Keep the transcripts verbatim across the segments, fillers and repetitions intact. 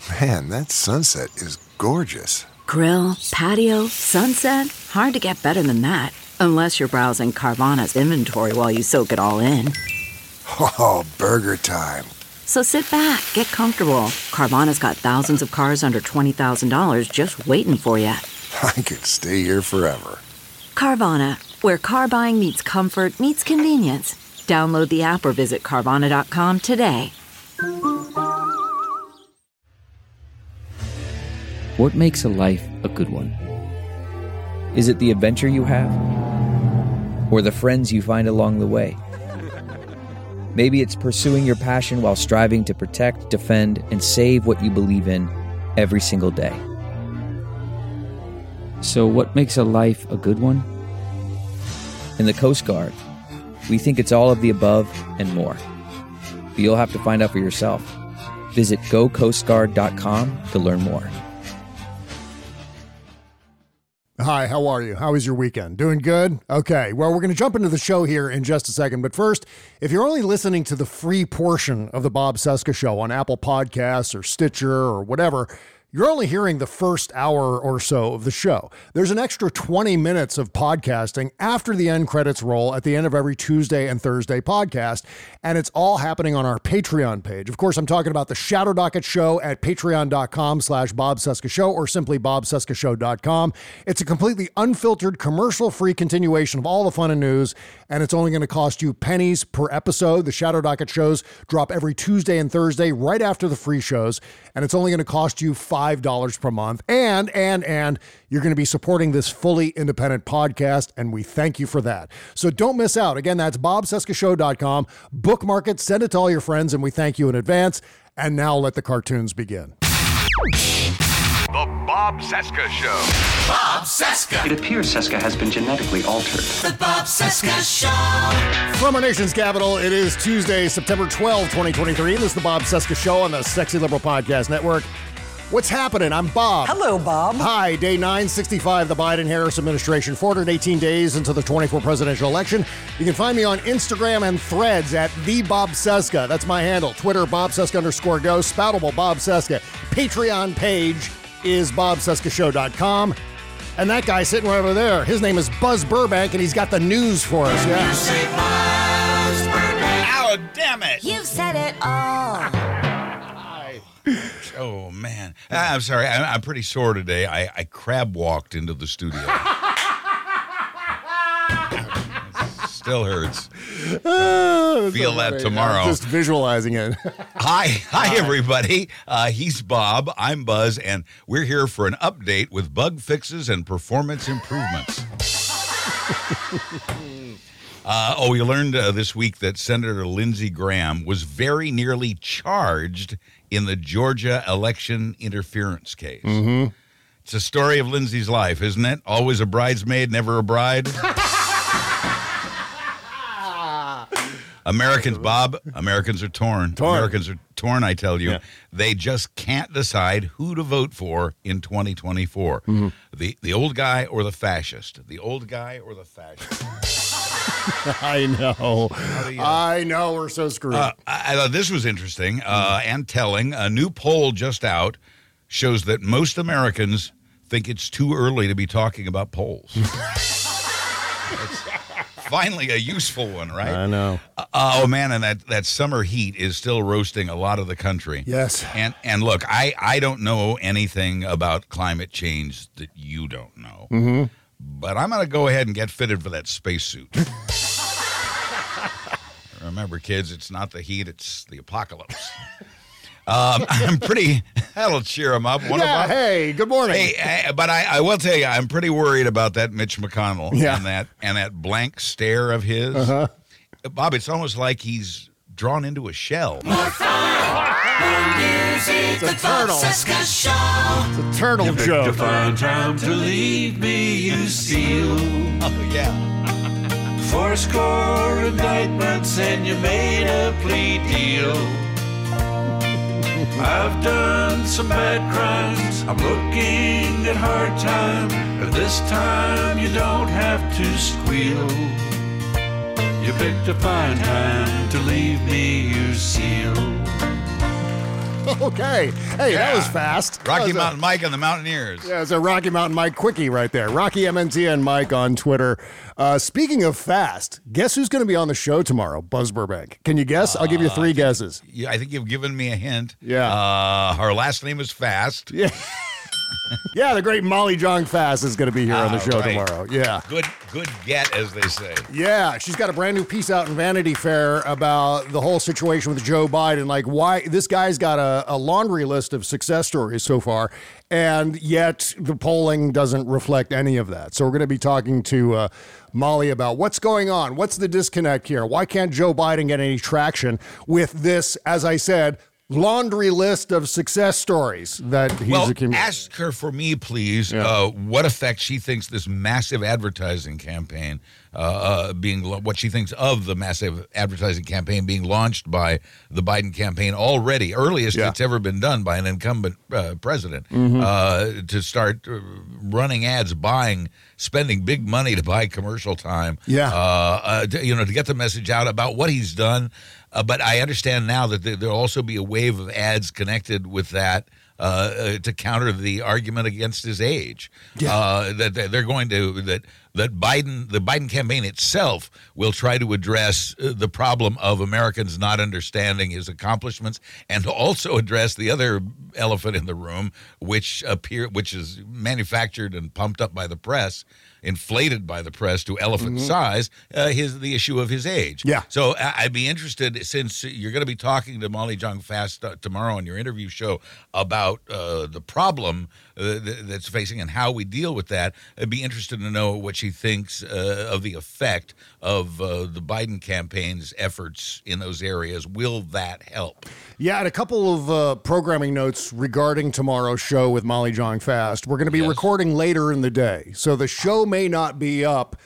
Man, that sunset is gorgeous. Grill, patio, sunset. Hard to get better than that. Unless you're browsing Carvana's inventory while you soak it all in. Oh, burger time. So sit back, get comfortable. Carvana's got thousands of cars under twenty thousand dollars just waiting for you. I could stay here forever. Carvana, where car buying meets comfort, meets convenience. Download the app or visit Carvana dot com today. What makes a life a good one? Is it the adventure you have? Or the friends you find along the way? Maybe it's pursuing your passion while striving to protect, defend, and save what you believe in every single day. So what makes a life a good one? In the Coast Guard, we think it's all of the above and more. But you'll have to find out for yourself. Visit go coast guard dot com to learn more. Hi, how are you? How was your weekend? Doing good? Okay, well, we're going to jump into the show here in just a second. But first, if you're only listening to the free portion of the Bob Cesca Show on Apple Podcasts or Stitcher or whatever, you're only hearing the first hour or so of the show. There's an extra twenty minutes of podcasting after the end credits roll at the end of every Tuesday and Thursday podcast, and it's all happening on our Patreon page. Of course, I'm talking about the Shadow Docket Show at patreon.com slash Bob Cesca Show or simply bob cesca show dot com. It's a completely unfiltered, commercial-free continuation of all the fun and news, and it's only going to cost you pennies per episode. The Shadow Docket shows drop every Tuesday and Thursday right after the free shows, and it's only going to cost you five dollars per month. And, and, and you're going to be supporting this fully independent podcast, and we thank you for that. So don't miss out. Again, that's bob cesca show dot com. Bookmark it, send it to all your friends, and we thank you in advance. And now let the cartoons begin. The Bob Cesca Show. Bob Cesca. It appears Cesca has been genetically altered. The Bob Cesca Show. From our nation's capital, it is Tuesday, September twelfth, twenty twenty-three. This is the Bob Cesca Show on the Sexy Liberal Podcast Network. What's happening? I'm Bob. Hello, Bob. Hi, day nine sixty-five, the Biden-Harris administration, four hundred eighteen days into the twenty-four presidential election. You can find me on Instagram and Threads at the Bob Cesca. That's my handle. Twitter, Bob Cesca underscore go. Spoutable, Bob Cesca. Patreon page is bob cesca show dot com. And that guy sitting right over there, his name is Buzz Burbank, and he's got the news for us. Yeah. You say Buzz Burbank. Oh, damn it. You've said it all. Oh, man. I'm sorry. I'm, I'm pretty sore today. I, I crab walked into the studio. Still hurts. Oh, Feel so that funny. tomorrow. I'm just visualizing it. Hi. Hi, everybody. Uh, he's Bob. I'm Buzz, and we're here for an update with bug fixes and performance improvements. Uh, oh, we learned uh, this week that Senator Lindsey Graham was very nearly charged in the Georgia election interference case. Mm-hmm. It's a story of Lindsey's life, isn't it? Always a bridesmaid, never a bride. Americans, Bob, Americans are torn. torn. Americans are torn, I tell you. Yeah. They just can't decide who to vote for in twenty twenty-four. Mm-hmm. The, the old guy or the fascist? The old guy or the fascist? I know. You, I know. We're so screwed. Uh, I, I thought this was interesting uh, and telling. A new poll just out shows that most Americans think it's too early to be talking about polls. It's finally a useful one, right? I know. Uh, oh, man, and that, that summer heat is still roasting a lot of the country. Yes. And and look, I, I don't know anything about climate change that you don't know. Mm-hmm. But I'm going to go ahead and get fitted for that spacesuit. Remember, kids, it's not the heat, it's the apocalypse. Um, I'm pretty, that'll cheer them up. One yeah, of hey, good morning. Hey, but I, I will tell you, I'm pretty worried about that Mitch McConnell yeah. and that and that blank stare of his. Uh-huh. Bob, it's almost like he's drawn into a shell. More fun, more music, It's a the Bob turtle. Cesca Show. It's a turtle joke. To find time to leave me, you steal. Oh, yeah. Four score indictments and you made a plea deal. I've done some bad crimes, I'm looking at hard time, but this time you don't have to squeal. You picked a fine time to leave me, you seal. Okay. Hey, Yeah. that was fast. That Rocky was a- Mountain Mike and the Mountaineers. Yeah, it's a Rocky Mountain Mike quickie right there. Rocky M N T N Mike on Twitter. Uh, speaking of fast, guess who's going to be on the show tomorrow? Buzz Burbank. Can you guess? I'll give you three guesses. Yeah, I think you've given me a hint. Yeah. Uh, her last name is Fast. Yeah. Yeah, the great Molly Jong Fast is going to be here on the Ah, show right. tomorrow. Yeah. Good, good get, as they say. Yeah, she's got a brand new piece out in Vanity Fair about the whole situation with Joe Biden. Like, why this guy's got a, a laundry list of success stories so far, and yet the polling doesn't reflect any of that. So we're going to be talking to uh, Molly about what's going on. What's the disconnect here? Why can't Joe Biden get any traction with this, as I said, laundry list of success stories that he's Well, accumulated? ask her for me, please, Yeah. uh, what effect she thinks this massive advertising campaign, uh, uh, being what she thinks of the massive advertising campaign being launched by the Biden campaign already, earliest Yeah. it's ever been done by an incumbent uh, president, Mm-hmm. uh, to start uh, running ads, buying, spending big money to buy commercial time. Yeah. Uh, uh, to, you know, to get the message out about what he's done. Uh, but I understand now that there, there'll also be a wave of ads connected with that uh, uh, to counter the argument against his age. Yeah. Uh, that that they're going to that that Biden, the Biden campaign itself, will try to address uh, the problem of Americans not understanding his accomplishments, and to also address the other elephant in the room, which appear which is manufactured and pumped up by the press, inflated by the press to elephant size, uh, his the issue of his age. Yeah. So I- I'd be interested, since you're going to be talking to Molly Jong Fast uh, tomorrow on your interview show about uh, the problem uh, th- that's facing and how we deal with that. I'd be interested to know what she thinks uh, of the effect of uh, the Biden campaign's efforts in those areas. Will that help? Yeah, and a couple of uh, programming notes regarding tomorrow's show with Molly Jong Fast. We're going to be Yes. recording later in the day, so the show may not be up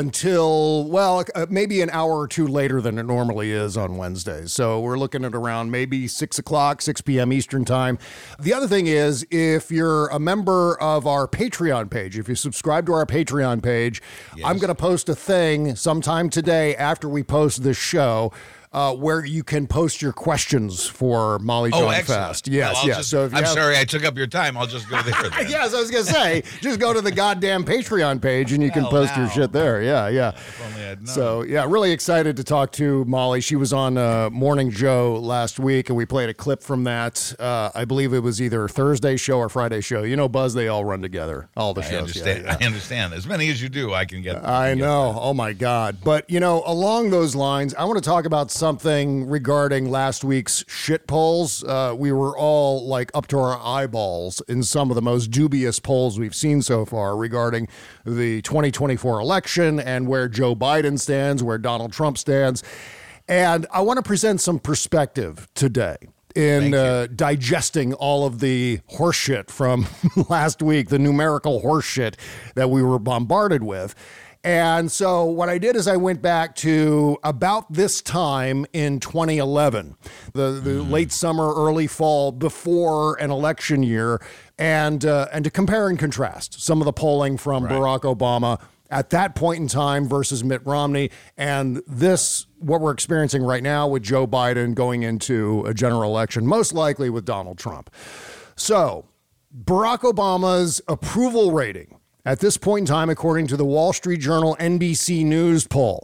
until, well, uh, maybe an hour or two later than it normally is on Wednesdays. So we're looking at around maybe six o'clock, six p.m. Eastern time. The other thing is, if you're a member of our Patreon page, if you subscribe to our Patreon page, I'm going to post a thing sometime today after we post this show, Uh, where you can post your questions for Molly Oh, Jong excellent. Fast. Yes, Well, I'll yes. just- so if you I'm have- sorry I took up your time. I'll just go there then. Yes, I was going to say, just go to the goddamn Patreon page and you can Well, post your now. shit there. Yeah, yeah. If only I'd known. So, yeah, really excited to talk to Molly. She was on uh, Morning Joe last week, and we played a clip from that. Uh, I believe it was either Thursday show or Friday show. You know, Buzz, they all run together, all the I shows. understand. Yeah, yeah. I understand. As many as you do, I can get. I can get know. Oh, my God. But, you know, along those lines, I want to talk about something regarding last week's shit polls. Uh, we were all like up to our eyeballs in some of the most dubious polls we've seen so far regarding the twenty twenty-four election and where Joe Biden stands, where Donald Trump stands. And I want to present some perspective today in uh, digesting all of the horseshit from last week, the numerical horseshit that we were bombarded with. And so what I did is I went back to about this time in twenty eleven, the, the late summer, early fall, before an election year, and uh, and to compare and contrast some of the polling from Barack Obama at that point in time versus Mitt Romney, and this, what we're experiencing right now with Joe Biden going into a general election, most likely with Donald Trump. So Barack Obama's approval rating at this point in time, according to the Wall Street Journal N B C News poll,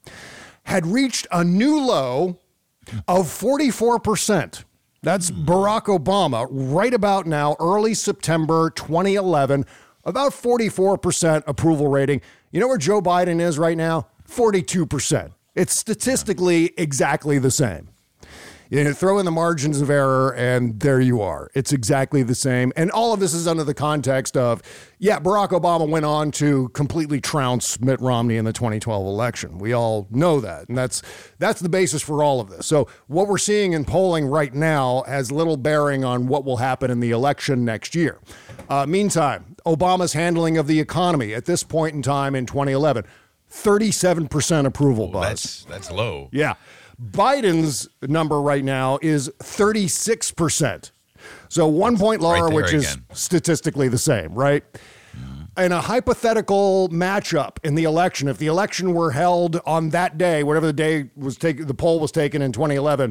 had reached a new low of forty-four percent. That's Barack Obama right about now, early September twenty eleven, about forty-four percent approval rating. You know where Joe Biden is right now? forty-two percent. It's statistically exactly the same. You know, throw in the margins of error, and there you are. It's exactly the same. And all of this is under the context of, yeah, Barack Obama went on to completely trounce Mitt Romney in the twenty twelve election. We all know that. And that's that's the basis for all of this. So what we're seeing in polling right now has little bearing on what will happen in the election next year. Uh, meantime, Obama's handling of the economy at this point in time in twenty eleven, thirty-seven percent approval, Buzz. That's that's low. Yeah. Biden's number right now is thirty-six percent. So one point lower, right there which is again. statistically the same, right? In a hypothetical matchup in the election, if the election were held on that day, whatever the day was taken, the poll was taken in twenty eleven,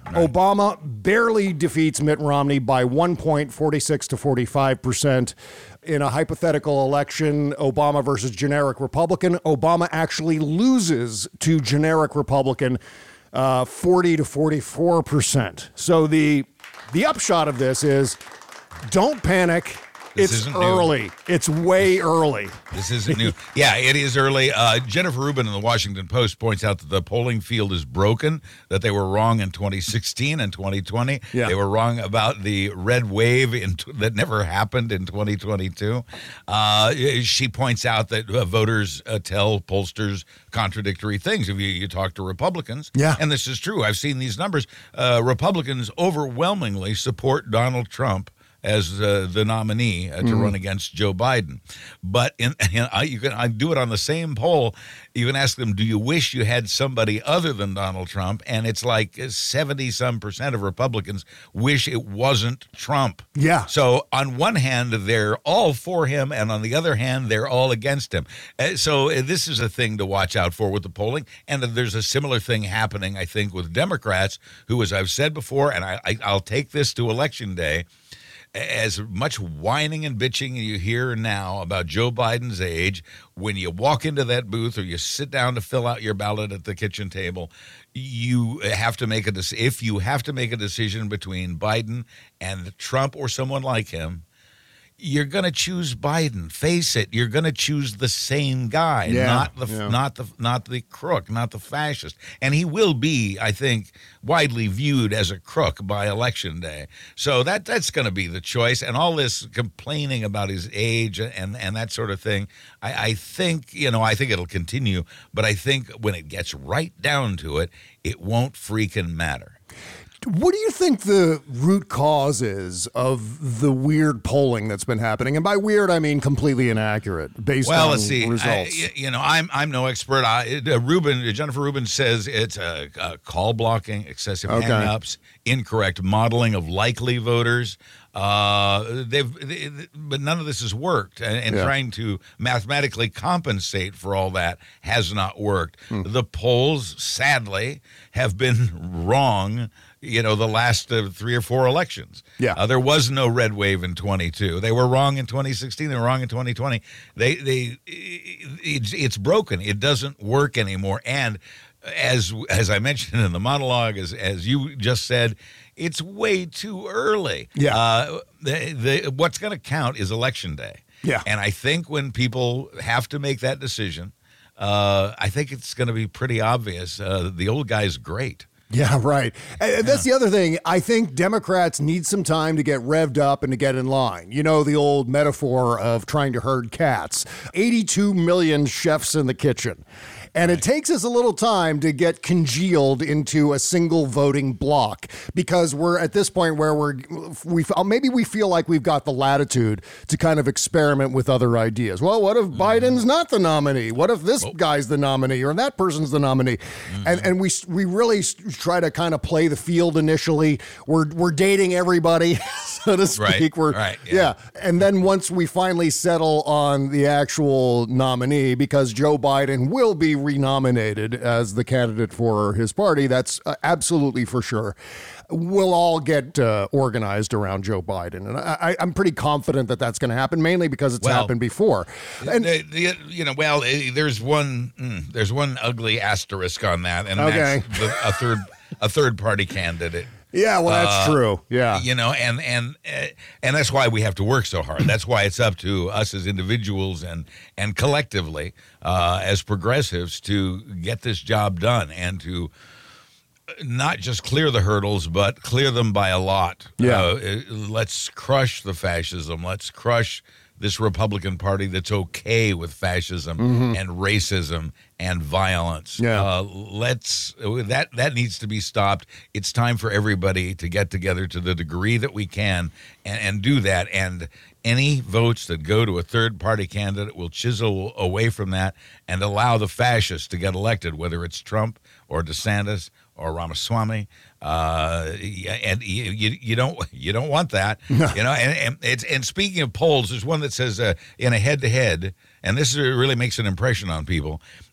Obama barely defeats Mitt Romney by one point, forty-six to forty-five percent. In a hypothetical election, Obama versus generic Republican, Obama actually loses to generic Republican uh, forty to forty-four percent. So the the upshot of this is don't panic. This it's isn't early. New. It's way early. This isn't new. Yeah, it is early. Uh, Jennifer Rubin in the Washington Post points out that the polling field is broken, that they were wrong in twenty sixteen and twenty twenty. Yeah. They were wrong about the red wave in t- that never happened in twenty twenty-two. Uh, she points out that uh, voters uh, tell pollsters contradictory things. If you, you talk to Republicans, yeah. and this is true, I've seen these numbers, uh, Republicans overwhelmingly support Donald Trump as uh, the nominee uh, to mm. run against Joe Biden. But in, in, I, you can I do it on the same poll. You can ask them, do you wish you had somebody other than Donald Trump? And it's like seventy-some percent of Republicans wish it wasn't Trump. Yeah. So on one hand, they're all for him, and on the other hand, they're all against him. Uh, so uh, this is a thing to watch out for with the polling. And uh, there's a similar thing happening, I think, with Democrats, who, as I've said before, and I, I, I'll take this to Election Day, as much whining and bitching you hear now about Joe Biden's age, when you walk into that booth or you sit down to fill out your ballot at the kitchen table, you have to make a decision. If you have to make a decision between Biden and Trump or someone like him, you're going to choose Biden. Face it, you're going to choose the sane guy, yeah, not the yeah. not the not the crook, not the fascist. And he will be, I think, widely viewed as a crook by Election Day. So that that's going to be the choice. And all this complaining about his age and and that sort of thing, I, I think you know I think it'll continue. But I think when it gets right down to it, it won't freaking matter. What do you think the root cause is of the weird polling that's been happening? And by weird, I mean completely inaccurate based well, on let's see. results. I, you know, I'm I'm no expert. I, uh, Rubin, Jennifer Rubin says it's a, a call blocking, excessive okay. hang-ups, incorrect modeling of likely voters. Uh, they've, they, but none of this has worked, and, and yeah. trying to mathematically compensate for all that has not worked. Hmm. The polls, sadly, have been wrong. You know, the last uh, three or four elections. Yeah, uh, there was no red wave in twenty-two. They were wrong in twenty sixteen. They were wrong in twenty twenty. They, they, it's, it's broken. It doesn't work anymore. And as as I mentioned in the monologue, as as you just said, it's way too early. Yeah. Uh, the, the what's going to count is Election Day. Yeah. And I think when people have to make that decision, uh, I think it's going to be pretty obvious. Uh, the old guy's great. Yeah, right. And that's the other thing. I think Democrats need some time to get revved up and to get in line. You know, the old metaphor of trying to herd cats. eighty-two million chefs in the kitchen. And it takes us a little time to get congealed into a single voting block because we're at this point where we're we maybe we feel like we've got the latitude to kind of experiment with other ideas. Well, what if Biden's not the nominee? What if this guy's the nominee or that person's the nominee? Mm-hmm. And and we we really try to kind of play the field initially. We're we're dating everybody, so to speak. Right. We're right. yeah. yeah. And then once we finally settle on the actual nominee, because Joe Biden will be renominated as the candidate for his party, that's uh, absolutely for sure. We'll all get uh, organized around Joe Biden. And I, I'm pretty confident that that's going to happen, mainly because it's well, happened before. And the, the, you know, well, there's one mm, there's one ugly asterisk on that, and okay. that's the, a third a third party candidate. Yeah, well, that's uh, true. Yeah. You know, and and and that's why we have to work so hard. That's why it's up to us as individuals and and collectively uh, as progressives to get this job done and to not just clear the hurdles, but clear them by a lot. Yeah. Uh, let's crush the fascism. Let's crush this Republican Party that's okay with fascism mm-hmm. and racism and violence. Yeah. Uh, let's that that needs to be stopped. It's time for everybody to get together to the degree that we can and, and do that. And any votes that go to a third party candidate will chisel away from that and allow the fascists to get elected, whether it's Trump or DeSantis or Ramaswamy, uh, and you, you you don't you don't want that, no. you know. And, and it's and speaking of polls, there's one that says uh, in a head-to-head, and this really makes an impression on people.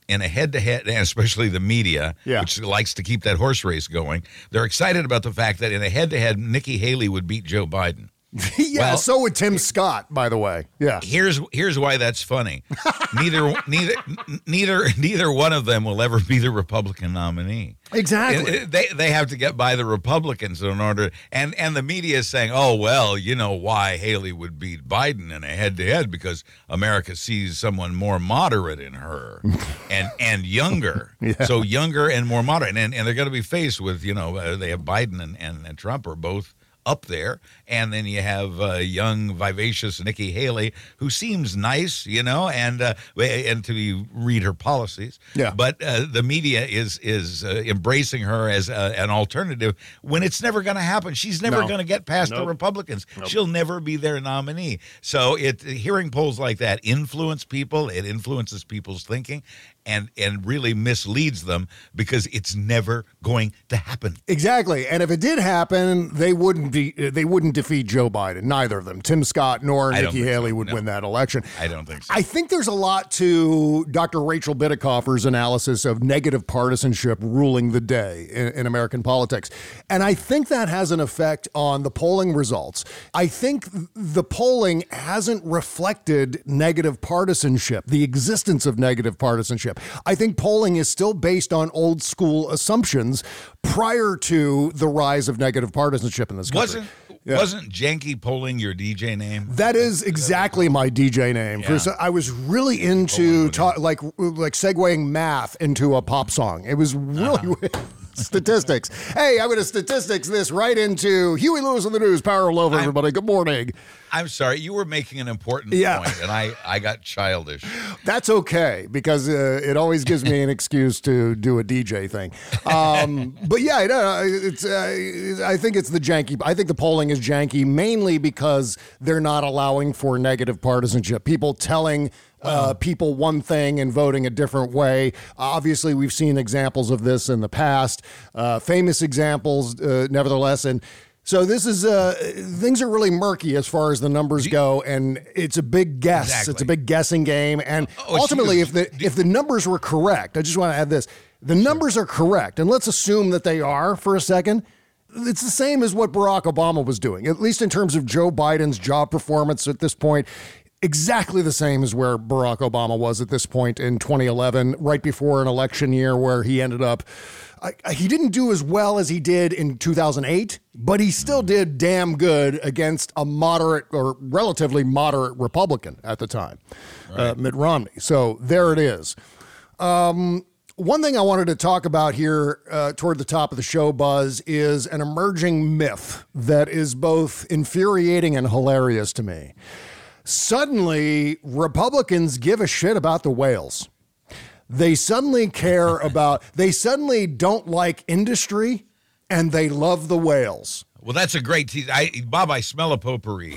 in a head-to-head, and especially the media, Yeah. which likes to keep that horse race going, they're excited about the fact that in a head-to-head, Nikki Haley would beat Joe Biden. yeah, Well- so would Tim Scott, by the way. Yeah. Here's here's why that's funny. neither neither neither neither one of them will ever be the Republican nominee. Exactly. It- it- They they have to get by the Republicans in order, and and the media is saying, oh well, you know why Haley would beat Biden in a head to head because America sees someone more moderate in her, and and younger, Yeah. so younger and more moderate, and and they're going to be faced with you know uh, they have Biden and, and and Trump are both up there, and then you have uh, young, vivacious Nikki Haley, who seems nice, you know, and uh, and to you read her policies. Yeah. But uh, the media is is uh, embracing her as uh, an alternative when it's never going to happen. She's never No. going to get past the Nope. Republicans. She'll never be their nominee. So it hearing polls like that influence people. It influences people's thinking, and and really misleads them because it's never going to happen. Exactly. And if it did happen, they wouldn't be they wouldn't defeat Joe Biden. Neither of them. Tim Scott nor I don't Nikki think Haley so. would No. win that election. I don't think so. I think there's a lot to Doctor Rachel Bidikofer's analysis of negative partisanship ruling the day in, in American politics. And I think that has an effect on the polling results. I think the polling hasn't reflected negative partisanship, the existence of negative partisanship. I think polling is still based on old school assumptions prior to the rise of negative partisanship in this country. Wasn't Yeah. wasn't Janky Polling your D J name? That is exactly my D J name. Yeah. For- I was really into ta- like like segueing math into a pop song. It was really statistics. Hey, I'm going to statistics this right into Huey Lewis in the News. Power Loaf, everybody. Good morning. I'm sorry, you were making an important Yeah. point, and I, I got childish. That's okay because uh, it always gives me an excuse to do a D J thing. Um, but yeah, no, it's. Uh, I think it's the janky. I think the polling is janky mainly because they're not allowing for negative partisanship. People telling uh, people one thing and voting a different way. Obviously, we've seen examples of this in the past, uh, famous examples, uh, nevertheless, and. So this is uh, things are really murky as far as the numbers go, and it's a big guess. Exactly. It's a big guessing game, and Oh, ultimately, if excuse- the if the numbers were correct, I just want to add this: the numbers are correct, and let's assume that they are for a second. It's the same as what Barack Obama was doing, at least in terms of Joe Biden's job performance at this point. Exactly the same as where Barack Obama was at this point in twenty eleven, right before an election year where he ended up. I, I- he didn't do as well as he did in two thousand eight, but he still did damn good against a moderate or relatively moderate Republican at the time, uh, Mitt Romney. So there it is. Um, one thing I wanted to talk about here uh, toward the top of the show, Buzz, is an emerging myth that is both infuriating and hilarious to me. Suddenly, Republicans give a shit about the whales. They suddenly care about, they suddenly don't like industry and they love the whales. Well, that's a great tease. I, Bob, I smell a potpourri.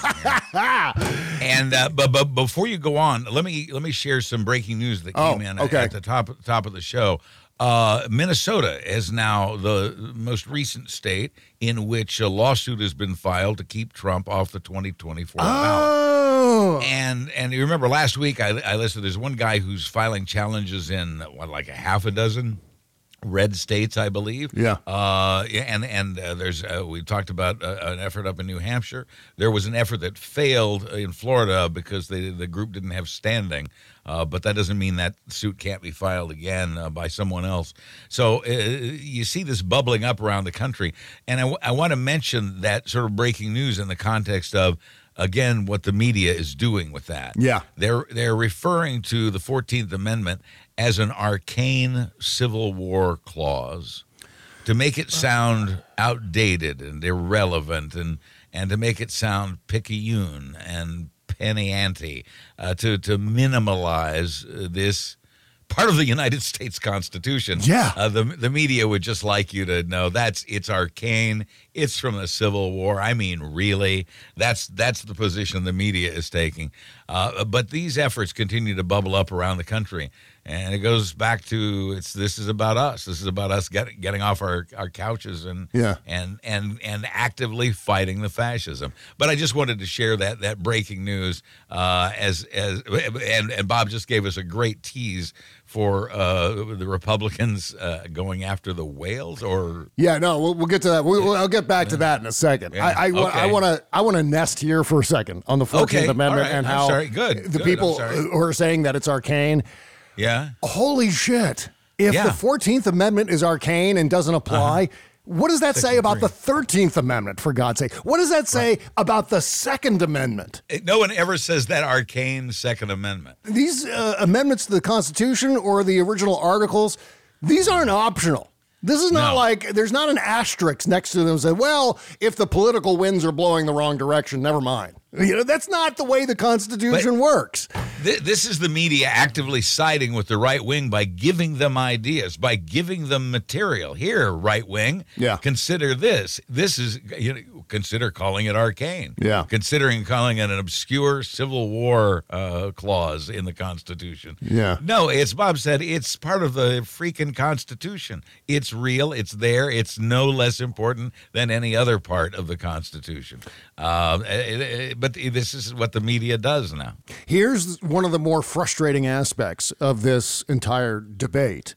and uh, but but before you go on, let me let me share some breaking news that came Oh, in okay. at the top top of the show. Uh, Minnesota is now the most recent state in which a lawsuit has been filed to keep Trump off the twenty twenty-four ballot. Oh, And and you remember last week I, I listed there's one guy who's filing challenges in what like a half a dozen red states, I believe. Yeah. Uh, yeah, and and uh, there's uh, we talked about uh, an effort up in New Hampshire. There was an effort that failed in Florida because they, the group didn't have standing. Uh, but that doesn't mean that suit can't be filed again uh, by someone else. So uh, you see this bubbling up around the country, and I, w- I want to mention that sort of breaking news in the context of. Again, what the media is doing with that. Yeah. They're they're referring to the fourteenth Amendment as an arcane Civil War clause to make it sound outdated and irrelevant and, and to make it sound picayune and penny ante, uh, to, to minimalize uh, this part of the United States Constitution. Yeah. Uh, the the media would just like you to know that's it's arcane. It's from the Civil War. I mean, really, that's that's the position the media is taking. Uh, but these efforts continue to bubble up around the country, And it goes back to it's. This is about us. This is about us getting getting off our, our couches and Yeah. and and and actively fighting the fascism. But I just wanted to share that that breaking news uh, as as and and Bob just gave us a great tease for uh, the Republicans uh, going after the whales. Or Yeah, no, we'll, we'll get to that. We'll, we'll- I'll get back to that in a second. Yeah, I, I, wa- okay. I want to I want to nest here for a second on the fourteenth Okay, Amendment all right. and I'm how sorry. Good, the good. people I'm sorry. who are saying that it's arcane. yeah, Holy shit. If Yeah. the fourteenth Amendment is arcane and doesn't apply, what does that say Section about three. the thirteenth Amendment, for God's sake? What does that say about the Second Amendment? It- no one ever says that arcane Second Amendment. These uh, amendments to the Constitution or the original articles, these aren't optional. This is not No. like, there's not an asterisk next to them that says, well, if the political winds are blowing the wrong direction, never mind. You know, that's not the way the Constitution But- works. Th- This is the media actively siding with the right wing by giving them ideas, by giving them material. Here, right wing, Yeah. consider this. This is, you know, consider calling it arcane. Yeah. Considering calling it an obscure Civil War uh, clause in the Constitution. Yeah. No, it's Bob said, it's part of the freaking Constitution. It's real. It's there. It's no less important than any other part of the Constitution. Uh, it- it- but this is what the media does now. Here's one of the more frustrating aspects of this entire debate.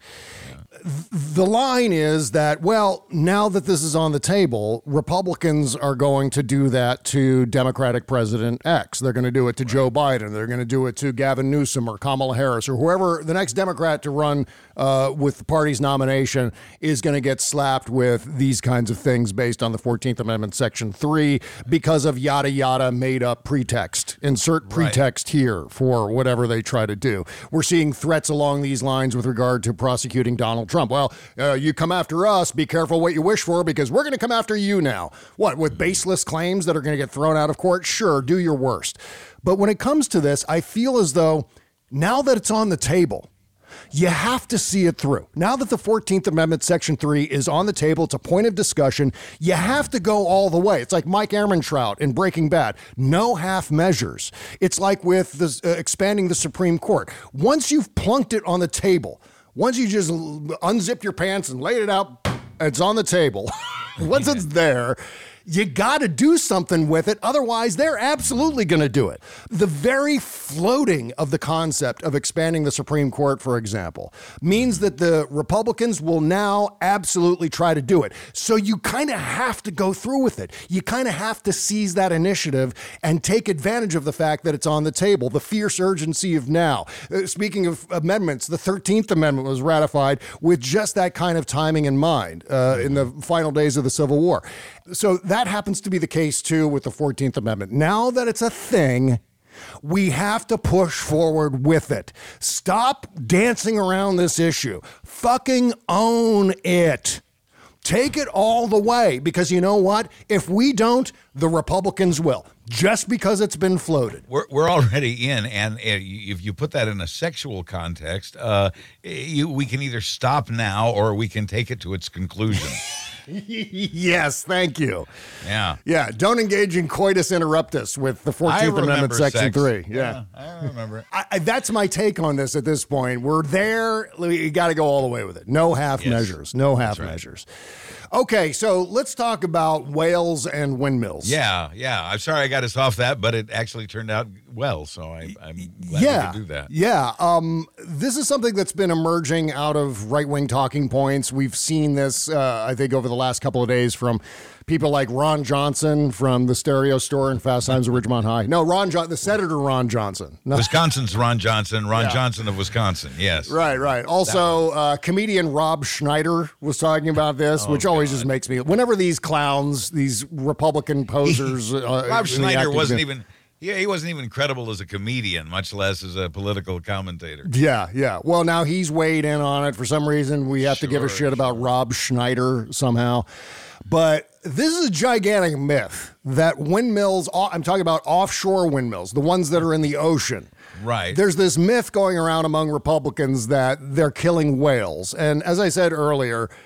The line is that, well, now that this is on the table, Republicans are going to do that to Democratic President X. They're going to do it to Joe Biden. They're going to do it to Gavin Newsom or Kamala Harris or whoever the next Democrat to run uh, with the party's nomination is going to get slapped with these kinds of things based on the fourteenth Amendment, Section three, because of yada yada made up pretext. Insert pretext here for whatever they try to do. We're seeing threats along these lines with regard to prosecuting Donald Trump. Well, uh, you come after us, be careful what you wish for because we're going to come after you now. What, with baseless claims that are going to get thrown out of court? Sure, do your worst. But when it comes to this, I feel as though now that it's on the table, you have to see it through. Now that the fourteenth Amendment, Section three is on the table, it's a point of discussion, you have to go all the way. It's like Mike Ehrmantraut in Breaking Bad. No half measures. It's like with the, uh, expanding the Supreme Court. Once you've plunked it on the table, once you just l- unzip your pants and laid it out, it's on the table. Once it's there, you got to do something with it. Otherwise, they're absolutely going to do it. The very floating of the concept of expanding the Supreme Court, for example, means that the Republicans will now absolutely try to do it. So you kind of have to go through with it. You kind of have to seize that initiative and take advantage of the fact that it's on the table, the fierce urgency of now. Uh, speaking of amendments, the thirteenth Amendment was ratified with just that kind of timing in mind uh, in the final days of the Civil War. So that happens to be the case, too, with the fourteenth Amendment. Now that it's a thing, we have to push forward with it. Stop dancing around this issue. Fucking own it. Take it all the way, because you know what? If we don't, the Republicans will, just because it's been floated. We're, we're already in, and uh, if you put that in a sexual context, uh, you, we can either stop now or we can take it to its conclusion. Yes, thank you. Yeah. Yeah, don't engage in coitus interruptus with the I fourteenth Amendment, remember Section sex. three. Yeah. I remember it. I, I, that's my take on this at this point. We're there. You got to go all the way with it. No half Yes. measures. No half right. measures. Okay, so let's talk about whales and windmills. Yeah, yeah. I'm sorry I got us off that, but it actually turned out well, so I, I'm glad Yeah, we could do that. yeah. Um, this is something that's been emerging out of right-wing talking points. We've seen this, uh, I think, over the last couple of days from people like Ron Johnson from the Stereo Store and Fast Times at Ridgemont High. No, Ron, jo- the Senator Ron Johnson. No. Wisconsin's Ron Johnson, Ron Yeah. Johnson of Wisconsin, yes. Right, right. Also, uh, comedian Rob Schneider was talking about this, which always just makes me. Whenever these clowns, these Republican posers, uh, Rob in the Schneider acting- wasn't even, yeah, he wasn't even credible as a comedian, much less as a political commentator. Yeah, yeah. Well, now he's weighed in on it. For some reason, we have to give a Sure, shit about Rob Schneider somehow. But this is a gigantic myth that windmills, I'm talking about offshore windmills, the ones that are in the ocean. Right. There's this myth going around among Republicans that they're killing whales. And as I said earlier,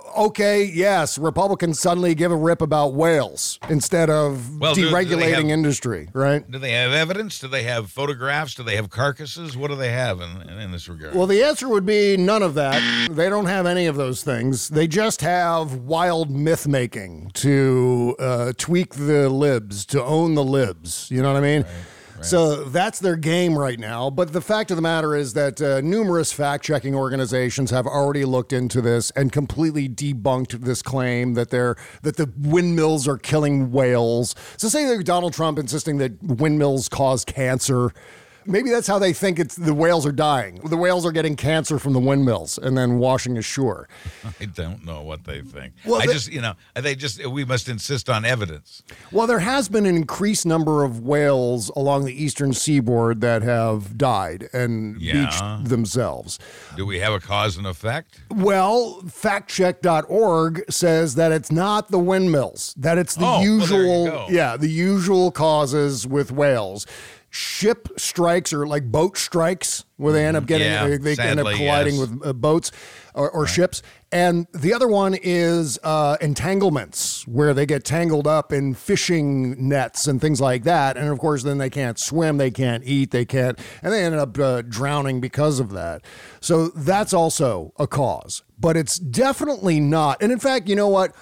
okay, yes, Republicans suddenly give a rip about whales instead of Well, do- do they deregulating have- industry, right? Do they have evidence? Do they have photographs? Do they have carcasses? What do they have in, in, in this regard? Well, the answer would be none of that. They don't have any of those things. They just have wild myth making to uh, tweak the libs, to own the libs. You know what I mean? So that's their game right now. But the fact of the matter is that uh, numerous fact-checking organizations have already looked into this and completely debunked this claim that they're that the windmills are killing whales. So say that Donald Trump insisting that windmills cause cancer. Maybe that's how they think it's the whales are dying. The whales are getting cancer from the windmills and then washing ashore. I don't know what they think. Well, I the- just, you know, they just, we must insist on evidence. Well, there has been an increased number of whales along the eastern seaboard that have died and Yeah. beached themselves. Do we have a cause and effect? Well, fact check dot org says that it's not the windmills, that it's the Oh, well, there you usual, go. yeah, the usual causes with whales. Ship strikes or like boat strikes where they end up getting, Yeah, they, they end up sadly, colliding yes. with uh, boats or, or ships. And the other one is uh, entanglements where they get tangled up in fishing nets and things like that. And of course, then they can't swim, they can't eat, they can't, and they end up uh, drowning because of that. So that's also a cause, but it's definitely not. And in fact, you know what?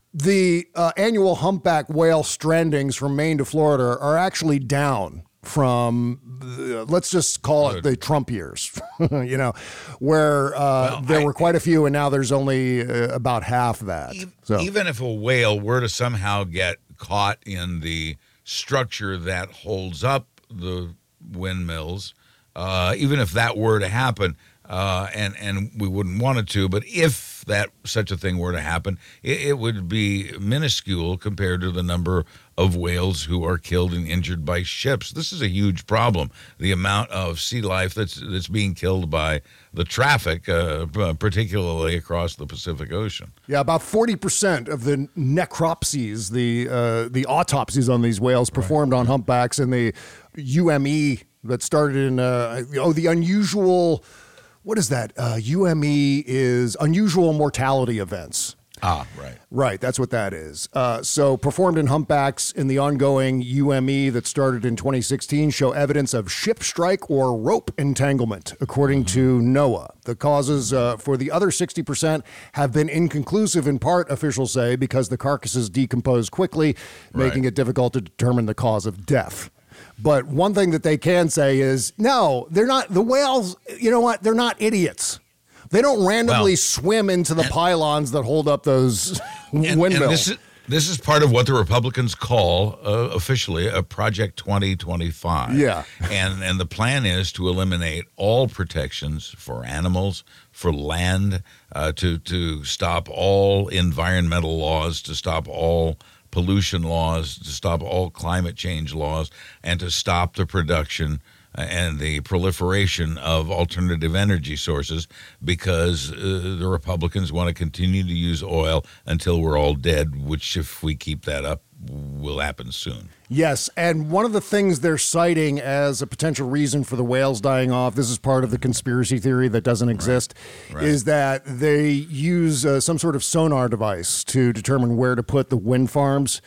The uh, annual humpback whale strandings from Maine to Florida are actually down from, uh, let's just call it the Trump years, you know, where uh, Well, there I- were quite a few and now there's only uh, about half that. Ev- So Even if a whale were to somehow get caught in the structure that holds up the windmills, uh, even if that were to happen, uh, and and we wouldn't want it to, but if that such a thing were to happen, it, it would be minuscule compared to the number of whales who are killed and injured by ships. This is a huge problem. The amount of sea life that's that's being killed by the traffic, uh, particularly across the Pacific Ocean. yeah, about forty percent of the necropsies, the uh, the autopsies on these whales performed on humpbacks in the U M E that started in, uh, oh, the unusual, what is that? Uh, U M E is unusual mortality events. Ah, right. Right, that's what that is. Uh, so performed in humpbacks in the ongoing U M E that started in twenty sixteen show evidence of ship strike or rope entanglement, according to NOAA. The causes uh, for the other sixty percent have been inconclusive in part, officials say, because the carcasses decompose quickly, making Right. it difficult to determine the cause of death. But one thing that they can say is, no, they're not, the whales, you know what, they're not idiots. They don't randomly Well, swim into the pylons that hold up those And, windmills. and this is this is part of what the Republicans call uh, officially a Project twenty twenty-five. Yeah. and and the plan is to eliminate all protections for animals, for land, uh, to to stop all environmental laws, to stop all pollution laws, to stop all climate change laws, and to stop the production and the proliferation of alternative energy sources, because uh, the Republicans want to continue to use oil until we're all dead, which, if we keep that up, will happen soon. Yes, and one of the things they're citing as a potential reason for the whales dying off, this is part of the conspiracy theory that doesn't exist, Right. is that they use uh, some sort of sonar device to determine where to put the wind farms.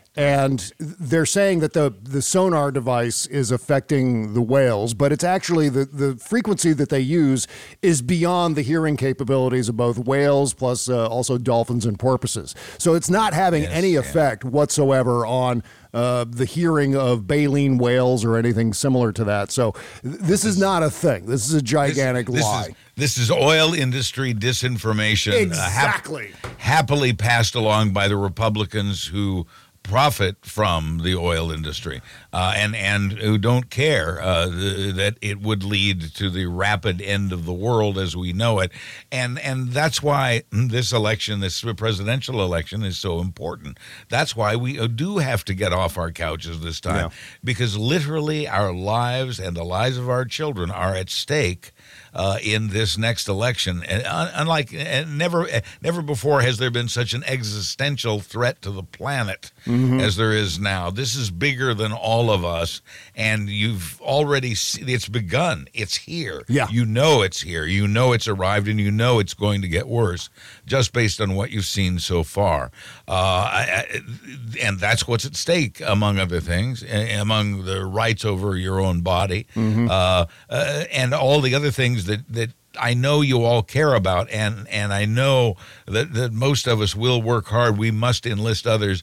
And they're saying that the, the sonar device is affecting the whales, but it's actually the, the frequency that they use is beyond the hearing capabilities of both whales plus uh, also dolphins and porpoises. So it's not having Yes, any yeah. effect whatsoever on uh, the hearing of baleen whales or anything similar to that. So th- this is not a thing. This is a gigantic this, lie. Is, this is oil industry disinformation. uh, hap- Exactly. happily passed along by the Republicans who profit from the oil industry uh, and and who don't care uh, th- that it would lead to the rapid end of the world as we know it, and and that's why this election, this presidential election, is so important. That's why we do have to get off our couches this time, Yeah. because literally our lives and the lives of our children are at stake uh, in this next election. And un- unlike and never, never before has there been such an existential threat to the planet as there is now. This is bigger than all all of us, and you've already seen, it's begun. It's here. Yeah. You know it's here. You know it's arrived, and you know it's going to get worse just based on what you've seen so far. Uh, I, I, and that's what's at stake, among other things, among the rights over your own body, mm-hmm. uh, uh, and all the other things that, that I know you all care about, and, and I know that, that most of us will work hard. We must enlist others.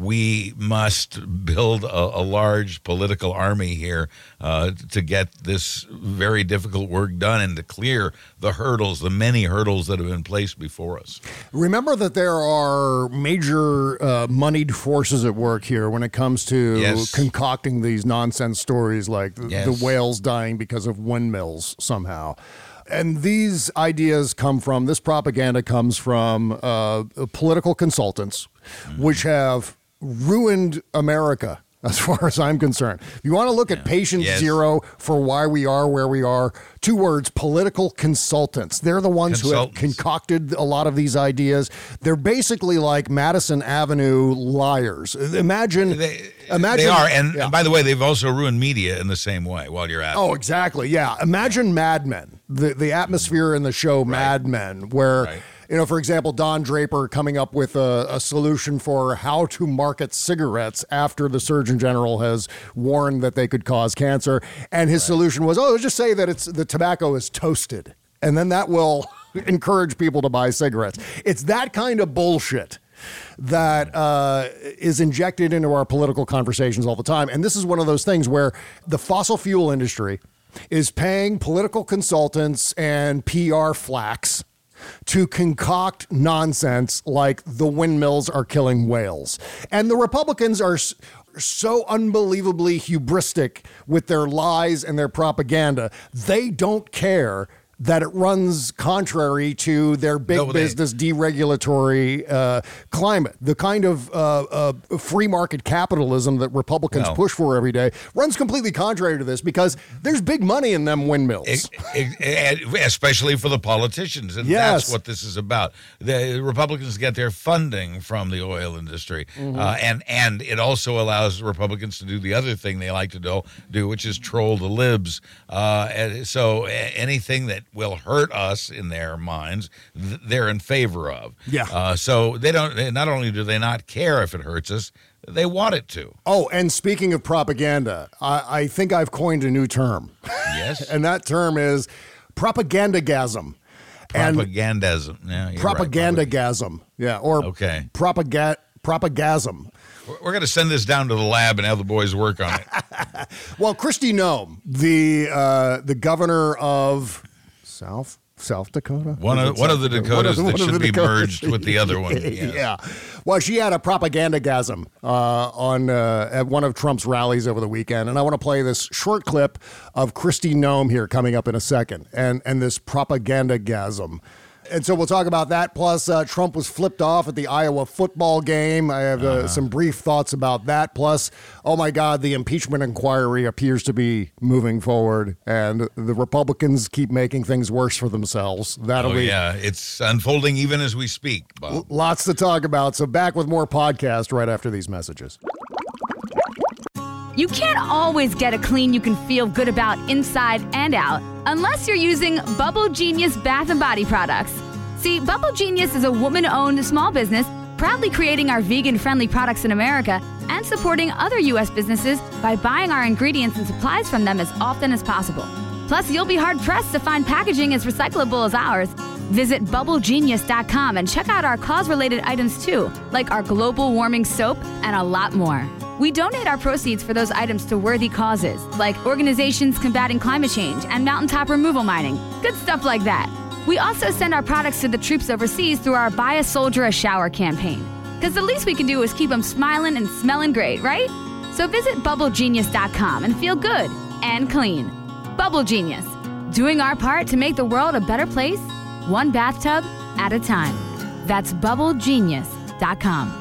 We must build a, a large political army here uh, to get this very difficult work done and to clear the hurdles, the many hurdles that have been placed before us. Remember that there are major uh, moneyed forces at work here when it comes to yes. concocting these nonsense stories like the, yes. the whales dying because of windmills somehow. And these ideas come from, this propaganda comes from uh, political consultants, mm-hmm. which have ruined America, as far as I'm concerned. If you want to look yeah. at patient yes. zero for why we are where we are, two words, political consultants. They're the ones who have concocted a lot of these ideas. They're basically like Madison Avenue liars. Imagine... They- Imagine, they are, and, yeah. and by the way, they've also ruined media in the same way while you're at it. Oh, exactly, yeah. Imagine Mad Men, the, the atmosphere in the show right. Mad Men, where, right. you know, for example, Don Draper coming up with a, a solution for how to market cigarettes after the Surgeon General has warned that they could cause cancer. And his right. solution was, oh, just say that it's the tobacco is toasted, and then that will encourage people to buy cigarettes. It's that kind of bullshit that uh, is injected into our political conversations all the time. And this is one of those things where the fossil fuel industry is paying political consultants and P R flacks to concoct nonsense like the windmills are killing whales. And the Republicans are so unbelievably hubristic with their lies and their propaganda, they don't care that it runs contrary to their big no, they, business deregulatory uh, climate. The kind of uh, uh, free market capitalism that Republicans no. push for every day runs completely contrary to this because there's big money in them windmills. It, it, it, especially for the politicians, and yes. that's what this is about. The Republicans get their funding from the oil industry, mm-hmm. uh, and, and it also allows Republicans to do the other thing they like to do, do which is troll the libs. Uh, and so anything that will hurt us in their minds, th- they're in favor of. Yeah. Uh, so they don't. Not only do they not care if it hurts us, they want it to. Oh, and speaking of propaganda, I, I think I've coined a new term. Yes. And that term is propagandagasm. Propagandism. Yeah. Propagandagasm. Right. Yeah. Or okay. Propaga- propagasm. We're going to send this down to the lab and have the boys work on it. Well, Kristi Noem, the uh, the governor of South South Dakota, one of one of the Dakotas one of, that one should be Dakotas. merged with the other one. Yes. Yeah. Well, she had a propagandagasm uh, on uh, at one of Trump's rallies over the weekend, and I want to play this short clip of Kristi Noem here coming up in a second, and and this propagandagasm. And so we'll talk about that. Plus, uh, Trump was flipped off at the Iowa football game. I have uh, uh-huh. some brief thoughts about that. Plus, oh my God, the impeachment inquiry appears to be moving forward, and the Republicans keep making things worse for themselves. That'll oh, be yeah, it's unfolding even as we speak, Bob. L- lots to talk about. So back with more podcast right after these messages. You can't always get a clean you can feel good about inside and out unless you're using Bubble Genius Bath and Body products. See, Bubble Genius is a woman-owned small business proudly creating our vegan-friendly products in America and supporting other U S businesses by buying our ingredients and supplies from them as often as possible. Plus, you'll be hard-pressed to find packaging as recyclable as ours. Visit bubble genius dot com and check out our cause-related items too, like our global warming soap and a lot more. We donate our proceeds for those items to worthy causes, like organizations combating climate change and mountaintop removal mining. Good stuff like that. We also send our products to the troops overseas through our Buy a Soldier a Shower campaign. Because the least we can do is keep them smiling and smelling great, right? So visit bubble genius dot com and feel good and clean. Bubble Genius, doing our part to make the world a better place, one bathtub at a time. That's bubble genius dot com.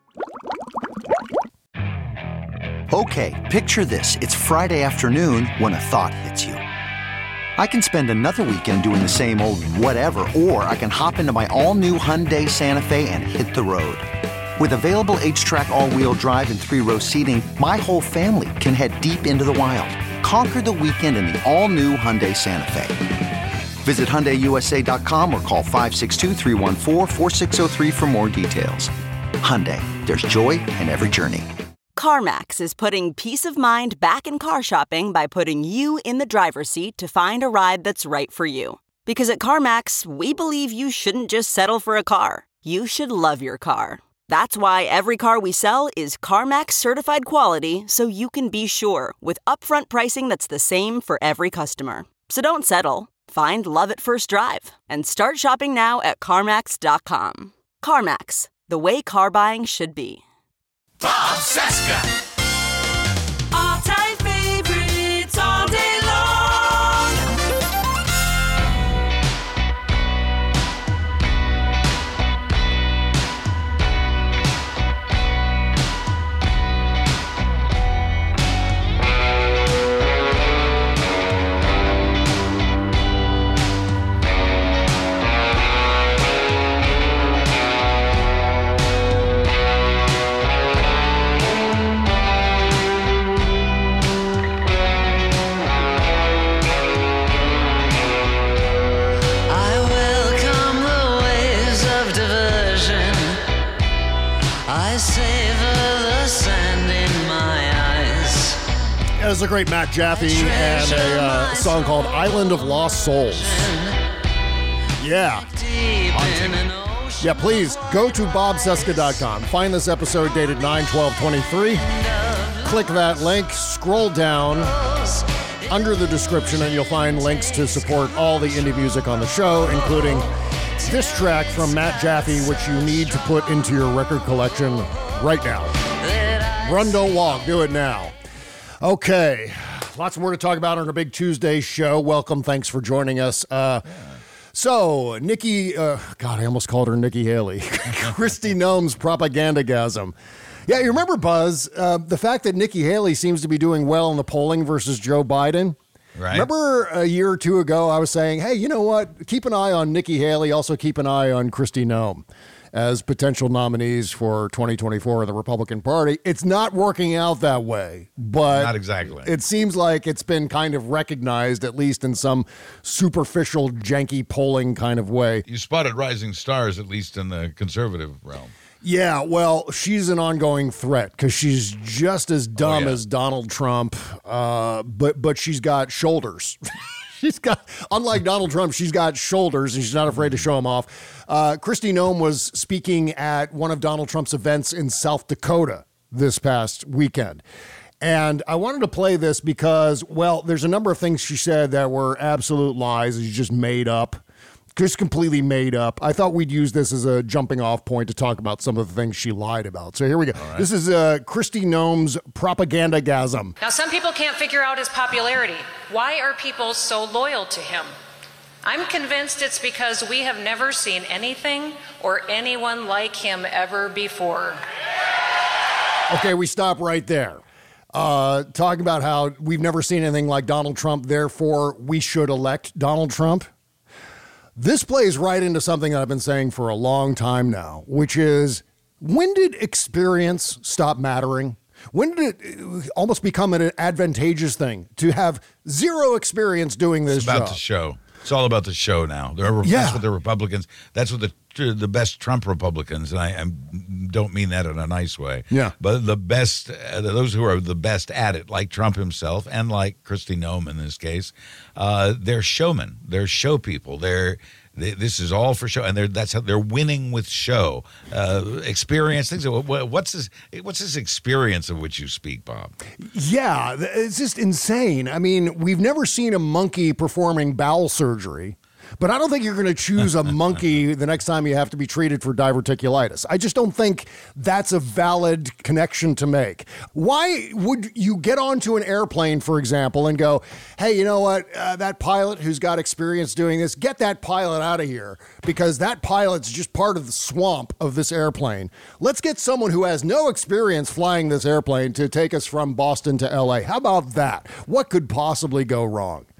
Okay, picture this. It's Friday afternoon when a thought hits you. I can spend another weekend doing the same old whatever, or I can hop into my all-new Hyundai Santa Fe and hit the road. With available H-Track all-wheel drive and three-row seating, my whole family can head deep into the wild. Conquer the weekend in the all-new Hyundai Santa Fe. Visit Hyundai U S A dot com or call five six two, three one four, four six zero three for more details. Hyundai, there's joy in every journey. CarMax is putting peace of mind back in car shopping by putting you in the driver's seat to find a ride that's right for you. Because at CarMax, we believe you shouldn't just settle for a car. You should love your car. That's why every car we sell is CarMax certified quality, so you can be sure with upfront pricing that's the same for every customer. So don't settle. Find love at first drive and start shopping now at CarMax dot com. CarMax, the way car buying should be. Bob Cesca. All-time favorites all day long. There's a great Matt Jaffe and a uh, song called Island of Lost Souls. Yeah. Yeah, please go to bob cesca dot com. Find this episode dated nine twelve twenty-three. Click that link, scroll down under the description, and you'll find links to support all the indie music on the show, including this track from Matt Jaffe, which you need to put into your record collection right now. Run, don't walk. Do it now. Okay, lots more to talk about on our Big Tuesday show. Welcome, thanks for joining us. Uh, so, Nikki, uh, God, I almost called her Nikki Haley. Kristi Noem's propagandagasm. Yeah, you remember, Buzz, uh, the fact that Nikki Haley seems to be doing well in the polling versus Joe Biden? Right. Remember a year or two ago, I was saying, hey, you know what? Keep an eye on Nikki Haley. Also keep an eye on Kristi Noem as potential nominees for twenty twenty-four of the Republican Party. It's not working out that way, but not exactly. It seems like it's been kind of recognized, at least in some superficial, janky polling kind of way. You spotted rising stars, at least in the conservative realm. Yeah, well, she's an ongoing threat because she's just as dumb Oh, yeah. as Donald Trump, uh, but but she's got shoulders. She's got, unlike Donald Trump, she's got shoulders and she's not afraid to show them off. Uh, Kristi Noem was speaking at one of Donald Trump's events in South Dakota this past weekend. And I wanted to play this because, well, there's a number of things she said that were absolute lies that she just made up. Just completely made up. I thought we'd use this as a jumping off point to talk about some of the things she lied about. So here we go. Right. This is uh, Kristi Noem's propagandagasm. Now, some people can't figure out his popularity. Why are people so loyal to him? I'm convinced it's because we have never seen anything or anyone like him ever before. Okay, we stop right there. Uh, talking about how we've never seen anything like Donald Trump, therefore we should elect Donald Trump. This plays right into something that I've been saying for a long time now, which is, when did experience stop mattering? When did it almost become an advantageous thing to have zero experience doing this It's about job? the show. It's all about the show now. They're, Yeah. That's what the Republicans, that's what the the best Trump Republicans, and I, I don't mean that in a nice way. Yeah. But the best, uh, those who are the best at it, like Trump himself and like Kristi Noem in this case, uh, they're showmen. They're show people. They're They, this is all for show, and they're that's how they're winning with show, uh, experience things. What's this? What's this experience of which you speak, Bob? Yeah, it's just insane. I mean, we've never seen a monkey performing bowel surgery, but I don't think you're going to choose a monkey the next time you have to be treated for diverticulitis. I just don't think that's a valid connection to make. Why would you get onto an airplane, for example, and go, hey, you know what, uh, that pilot who's got experience doing this, get that pilot out of here, because that pilot's just part of the swamp of this airplane. Let's get someone who has no experience flying this airplane to take us from Boston to L A. How about that? What could possibly go wrong?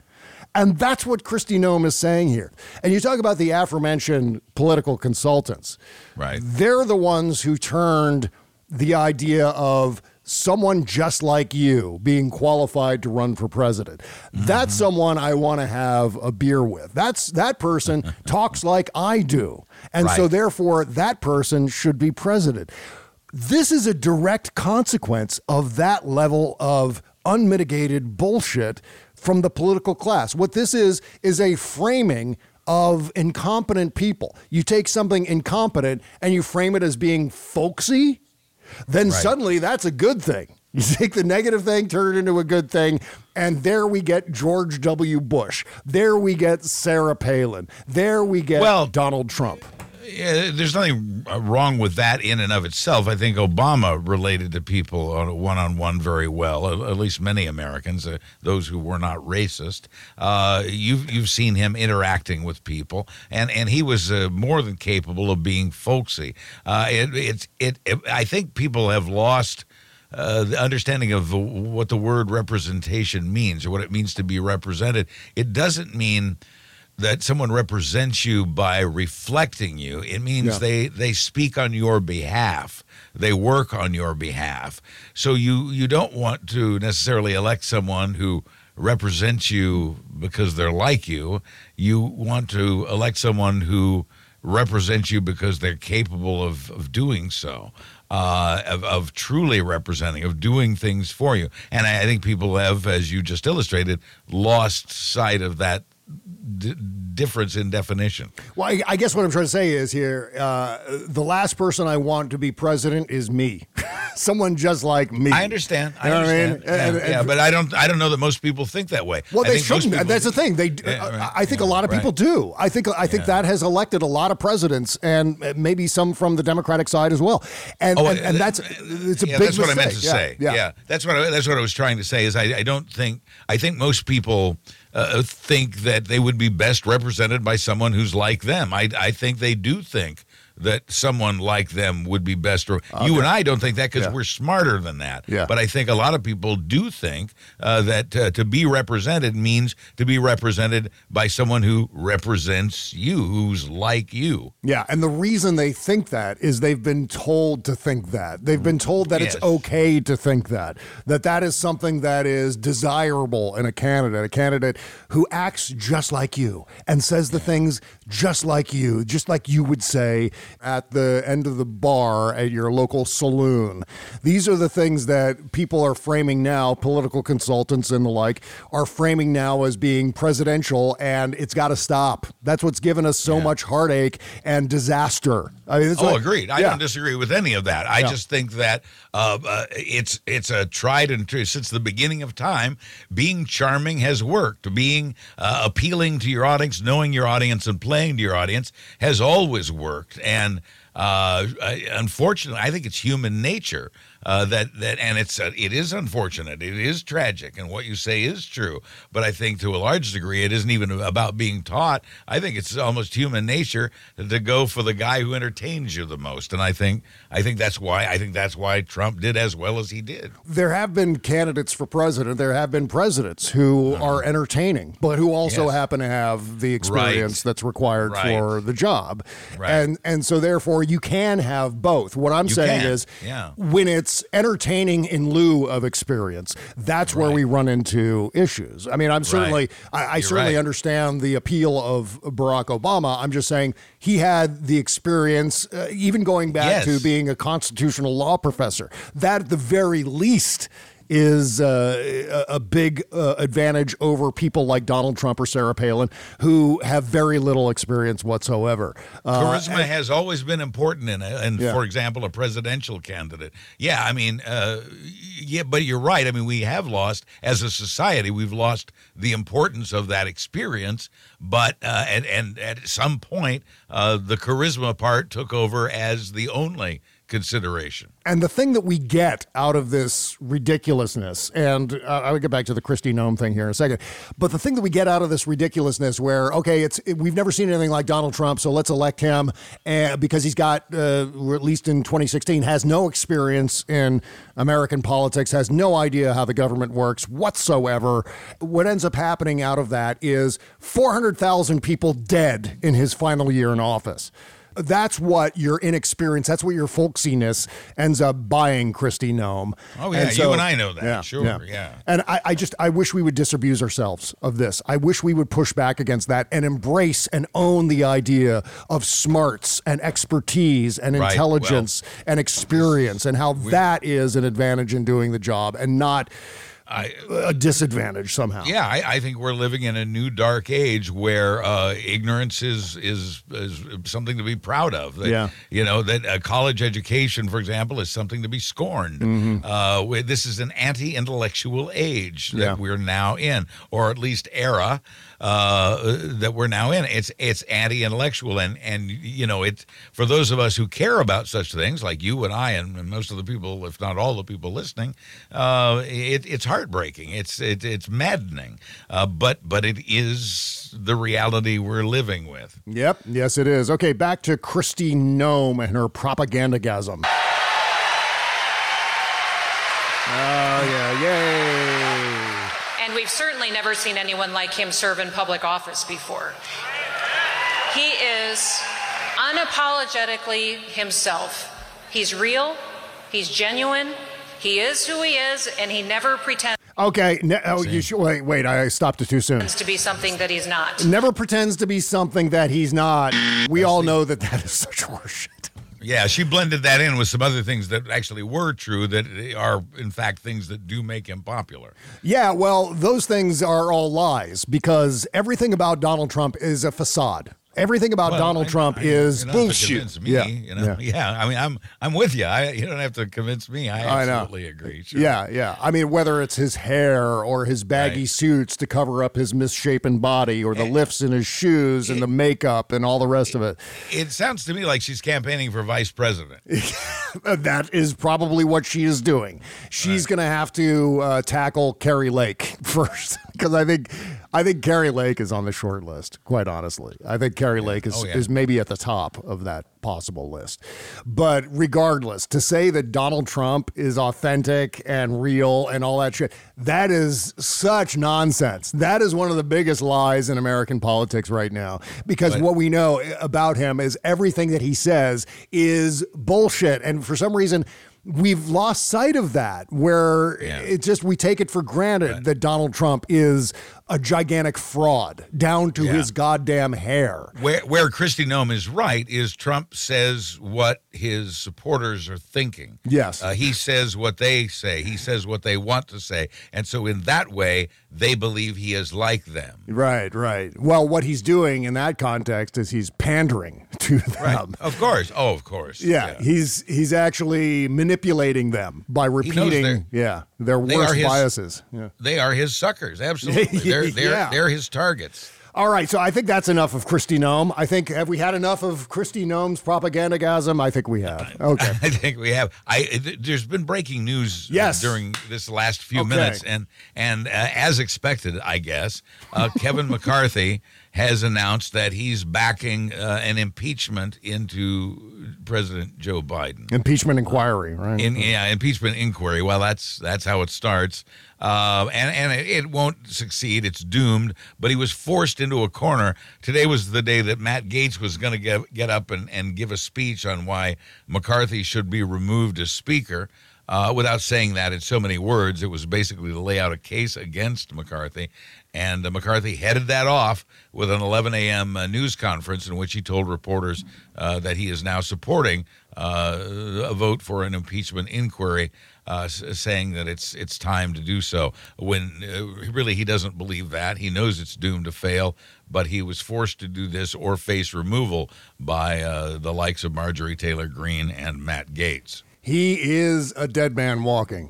And that's what Kristi Noem is saying here. And you talk about the aforementioned political consultants. Right. They're the ones who turned the idea of someone just like you being qualified to run for president. Mm-hmm. That's someone I want to have a beer with. That's that person talks like I do. And right. so therefore that person should be president. This is a direct consequence of that level of unmitigated bullshit from the political class. What this is, is a framing of incompetent people. You take something incompetent and you frame it as being folksy, then right. suddenly that's a good thing. You take the negative thing, turn it into a good thing, and there we get George W. Bush. There we get Sarah Palin. There we get well, Donald Trump. Yeah, there's nothing wrong with that in and of itself. I think Obama related to people on a one-on-one very well, at least many Americans, uh, those who were not racist. Uh, you've you've seen him interacting with people, and, and he was uh, more than capable of being folksy. Uh, it, it's it, it. I think people have lost Uh, the understanding of the, what the word representation means, or what it means to be represented. It doesn't mean that someone represents you by reflecting you. It means yeah. they, they speak on your behalf. They work on your behalf. So you, you don't want to necessarily elect someone who represents you because they're like you. You want to elect someone who represents you because they're capable of, of doing so. Uh, of, of truly representing, of doing things for you. And I, I think people have, as you just illustrated, lost sight of that d- difference in definition. Well, I, I guess what I'm trying to say is here, uh, the last person I want to be president is me. Someone just like me. I understand. I you know understand. What I mean? Yeah, and, and, yeah, but I don't. I don't know that most people think that way. Well, I they think most shouldn't. people, That's the thing. They. Yeah, uh, right, I think yeah, a lot of people right. do. I think. I think yeah. that has elected a lot of presidents, and maybe some from the Democratic side as well. And oh, and, and that's it's a yeah, big that's mistake. what I meant to yeah, say. Yeah. yeah, that's what I, that's what I was trying to say. Is I, I don't think. I think most people uh, think that they would be best represented by someone who's like them. I I think they do think that someone like them would be best. Okay. You and I don't think that because yeah. we're smarter than that. Yeah. But I think a lot of people do think uh, that uh, to be represented means to be represented by someone who represents you, who's like you. Yeah, and the reason they think that is they've been told to think that. They've been told that yes. it's okay to think that, that that is something that is desirable in a candidate, a candidate who acts just like you and says the yeah. things just like you, just like you would say at the end of the bar at your local saloon. These are the things that people are framing now, political consultants and the like, are framing now as being presidential, and it's got to stop. That's what's given us so yeah. much heartache and disaster. I mean, oh, like, agreed. I yeah. don't disagree with any of that. I yeah. just think that uh, uh, it's it's a tried and true, since the beginning of time, being charming has worked. Being uh, appealing to your audience, knowing your audience, and playing to your audience has always worked. And uh, unfortunately, I think it's human nature uh, that that, and it's uh, it is unfortunate, it is tragic, and what you say is true. But I think to a large degree, it isn't even about being taught. I think it's almost human nature to go for the guy who entertains you the most. And I think I think that's why I think that's why Trump did as well as he did. There have been candidates for president. There have been presidents who uh-huh. are entertaining, but who also yes. happen to have the experience right. that's required right. for the job. Right. And and so therefore you can have both. What I'm you saying can. is yeah. when it's entertaining in lieu of experience, that's right. where we run into issues. I mean, I'm certainly right. I, I certainly right. understand the appeal of Barack Obama. I'm just saying he had the experience, uh, even going back yes. to being a constitutional law professor. That at the very least is uh, a big uh, advantage over people like Donald Trump or Sarah Palin, who have very little experience whatsoever. Uh, Charisma and, has always been important in, a, in yeah. for example, a presidential candidate. Yeah, I mean, uh, yeah, but you're right. I mean, we have lost, as a society, we've lost the importance of that experience. But uh, and, and at some point, uh, the charisma part took over as the only consideration. And the thing that we get out of this ridiculousness, and uh, I'll get back to the Kristi Noem thing here in a second, but the thing that we get out of this ridiculousness where, okay, it's it, we've never seen anything like Donald Trump, so let's elect him uh, because he's got, uh, or at least in twenty sixteen, has no experience in American politics, has no idea how the government works whatsoever. What ends up happening out of that is four hundred thousand people dead in his final year in office. That's what your inexperience, that's what your folksiness ends up buying Kristi Noem. Oh, yeah, and so, you and I know that. Yeah, sure, yeah. yeah. And I, I just, I wish we would disabuse ourselves of this. I wish we would push back against that and embrace and own the idea of smarts and expertise and Right, intelligence well, and experience and how that is an advantage in doing the job and not I, a disadvantage somehow. Yeah, I, I think we're living in a new dark age where uh, ignorance is, is is something to be proud of. That, Yeah. You know, that a college education, for example, is something to be scorned. Mhm. Uh, we- this is an anti-intellectual age that Yeah. we're now in, or at least era uh, that we're now in. It's it's anti-intellectual, and and you know, it for those of us who care about such things, like you and I, and, and most of the people, if not all the people listening, uh, it, it's heartbreaking. It's it, it's maddening, uh, but but it is the reality we're living with. Yep. Yes, it is. Okay, back to Kristi Noem and her propagandagasm. Oh, yeah. Yay. And we've certainly never seen anyone like him serve in public office before. He is unapologetically himself. He's real, he's genuine, he is who he is, and he never pretends Okay. Ne- oh, you should, wait, wait. I stopped it too soon. to be something that he's not. Never pretends to be something that he's not. We all know that that is such horseshit. Yeah, she blended that in with some other things that actually were true that are, in fact, things that do make him popular. Yeah, well, those things are all lies because everything about Donald Trump is a facade. Everything about Well, Donald I- Trump I- is you don't have to bullshit. convince me, yeah. you know? yeah. yeah, I mean, I'm I'm with you. I, you don't have to convince me. I I know. absolutely agree. Sure. Yeah, yeah. I mean, whether it's his hair or his baggy Right. suits to cover up his misshapen body or the lifts in his shoes and the makeup and all the rest of it. It sounds to me like she's campaigning for vice president. That is probably what she is doing. She's going to have to uh, tackle Carrie Lake first because I think I think Carrie Lake is on the short list, quite honestly. I think Carrie Lake is, Oh, yeah. is maybe at the top of that possible list. But regardless, to say that Donald Trump is authentic and real and all that shit, that is such nonsense. That is one of the biggest lies in American politics right now because But- what we know about him is everything that he says is bullshit. And for some reason, we've lost sight of that where Yeah. it just, we take it for granted that Donald Trump is a gigantic fraud down to Yeah. his goddamn hair. Where where Kristi Noem is right is Trump says what his supporters are thinking. Yes. Uh, he says what they say. He says what they want to say. And so in that way, they believe he is like them. Right, right. Well, what he's doing in that context is he's pandering to them. Of course. Oh, of course. Yeah, he's he's actually manipulating them by knows repeating they're- yeah, their they worst are his- biases. Yeah. They are his suckers. Absolutely. They're they're Yeah. they're his targets. All right, so I think that's enough of Kristi Noem. I think have we had enough of Kristi Noem's propagandagasm? I think we have. Okay. I think we have. I th- there's been breaking news Yes. during this last few Okay. minutes, and and uh, as expected, I guess, uh, Kevin McCarthy has announced that he's backing uh, an impeachment into President Joe Biden. Impeachment inquiry, right? In, yeah, impeachment inquiry. Well, that's that's how it starts, uh, and and it, it won't succeed. It's doomed. But he was forced into a corner. Today was the day that Matt Gaetz was going to get get up and, and give a speech on why McCarthy should be removed as Speaker. Uh, without saying that in so many words, it was basically to lay out a case against McCarthy. And uh, McCarthy headed that off with an eleven a.m. Uh, news conference in which he told reporters uh, that he is now supporting uh, a vote for an impeachment inquiry, uh, s- saying that it's it's time to do so. When uh, really he doesn't believe that. He knows it's doomed to fail, but he was forced to do this or face removal by uh, the likes of Marjorie Taylor Greene and Matt Gaetz. He is a dead man walking.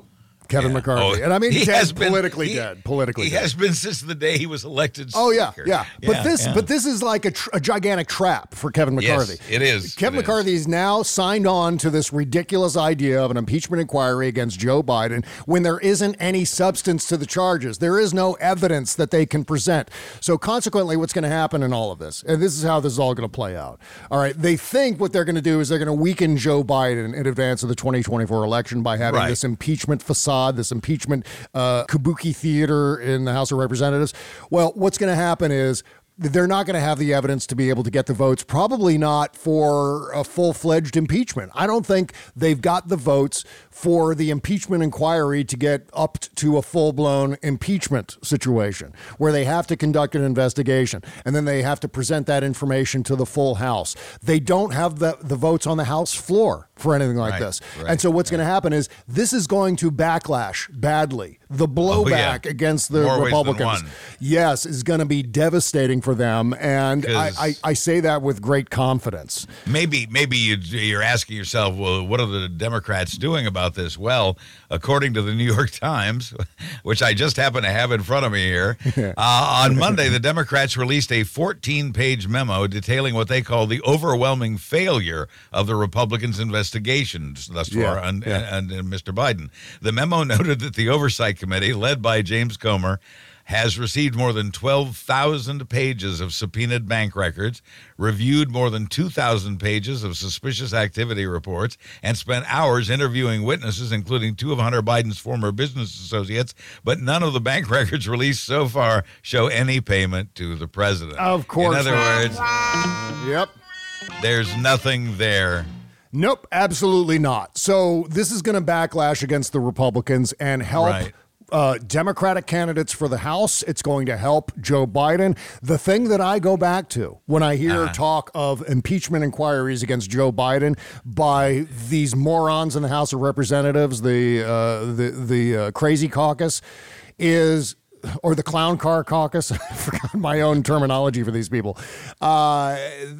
Kevin Yeah. McCarthy. Oh, and I mean, he dead, has been- politically he- dead. Politically He dead. has been since the day he was elected Oh yeah, Speaker. yeah. But Yeah, this, yeah. but this is like a, tr- a gigantic trap for Kevin McCarthy. Yes, it is. Kevin It is. McCarthy is now signed on to this ridiculous idea of an impeachment inquiry against Joe Biden when there isn't any substance to the charges. There is no evidence that they can present. So consequently, what's going to happen in all of this, and this is how this is all going to play out. All right, they think what they're going to do is they're going to weaken Joe Biden in advance of the twenty twenty-four election by having Right. this impeachment facade, this impeachment uh, kabuki theater in the House of Representatives. Well, what's going to happen is they're not going to have the evidence to be able to get the votes, probably not for a full-fledged impeachment. I don't think they've got the votes for the impeachment inquiry to get up to a full-blown impeachment situation where they have to conduct an investigation and then they have to present that information to the full House. They don't have the, the votes on the House floor for anything like Right, this. right, and so what's going to happen is this is going to backlash badly. The blowback Oh, yeah. against the More ways than Republicans, one. yes, is going to be devastating for them. And I, 'Cause- I, I say that with great confidence. Maybe, maybe you, you're asking yourself, well, what are the Democrats doing about this? Well, according to the New York Times, which I just happen to have in front of me here, uh, on Monday, the Democrats released a fourteen-page memo detailing what they call the overwhelming failure of the Republicans' investigations thus far Yeah, on, yeah. and, and Mister Biden. The memo noted that the Oversight Committee, led by James Comer, has received more than twelve thousand pages of subpoenaed bank records, reviewed more than two thousand pages of suspicious activity reports, and spent hours interviewing witnesses, including two of Hunter Biden's former business associates, but none of the bank records released so far show any payment to the president. Of course. In other words, Yep. there's nothing there. Nope, absolutely not. So this is going to backlash against the Republicans and help Right. uh, Democratic candidates for the House. It's going to help Joe Biden. The thing that I go back to when I hear Uh-huh. talk of impeachment inquiries against Joe Biden by these morons in the House of Representatives, the uh, the the uh, crazy caucus, is. Or the clown car caucus. I forgot my own terminology for these people. Uh,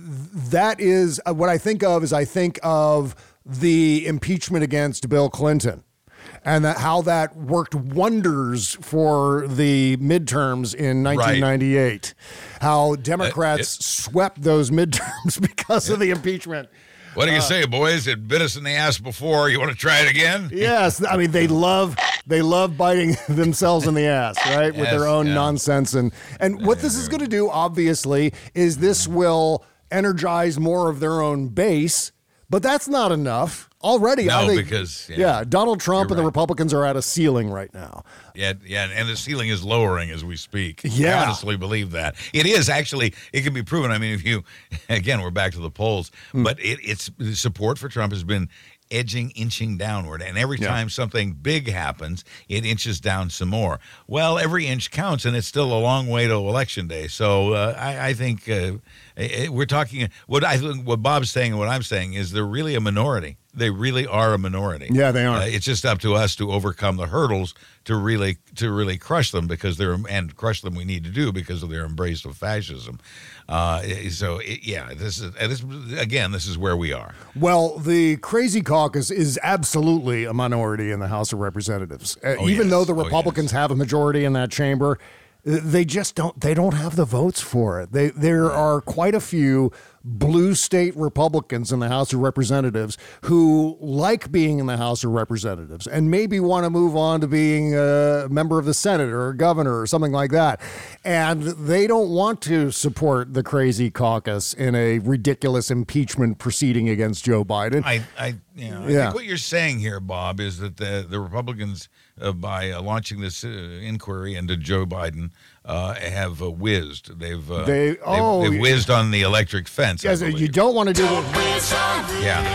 that is uh, what I think of. Is I think of the impeachment against Bill Clinton, and that how that worked wonders for the midterms in nineteen ninety-eight. How Democrats It- it- swept those midterms because of the impeachment. What do you Uh, say, boys? It bit us in the ass before. You want to try it again? Yes, I mean they love they love biting themselves in the ass, right, with Yes, their own yeah. nonsense. And and what this is going to do, obviously, is this will energize more of their own base. But that's not enough. Already, No, I think, because, yeah, yeah, Donald Trump you're and the right. Republicans are at a ceiling right now. Yeah, yeah, and the ceiling is lowering as we speak. Yeah. I honestly believe that. It is actually, it can be proven. I mean, if you, again, we're back to the polls, Hmm. but it, it's the support for Trump has been edging, inching downward. And every Yeah. time something big happens, it inches down some more. Well, every inch counts, and it's still a long way to Election Day. So uh, I, I think uh, it, we're talking, what I think, what Bob's saying and what I'm saying is they're really a minority. They really are a minority. Yeah, they are. Uh, it's just up to us to overcome the hurdles to really to really crush them because they're and crush them we need to do because of their embrace of fascism. Uh, so it, yeah, this is and this again. This is where we are. Well, the crazy caucus is absolutely a minority in the House of Representatives. Uh, Oh, even yes. though the Oh, Republicans have a majority in that chamber, uh, they just don't they don't have the votes for it. They there are quite a few blue state Republicans in the House of Representatives who like being in the House of Representatives and maybe want to move on to being a member of the Senate or a governor or something like that. And they don't want to support the crazy caucus in a ridiculous impeachment proceeding against Joe Biden. I, I, you know, I Yeah. think what you're saying here, Bob, is that the the Republicans, uh, by uh, launching this uh, inquiry into Joe Biden, uh, have uh, whizzed. They've uh, They- they've, oh, they've yeah. whizzed on the electric fence. I Yes, you believe. don't want to do it. Yeah.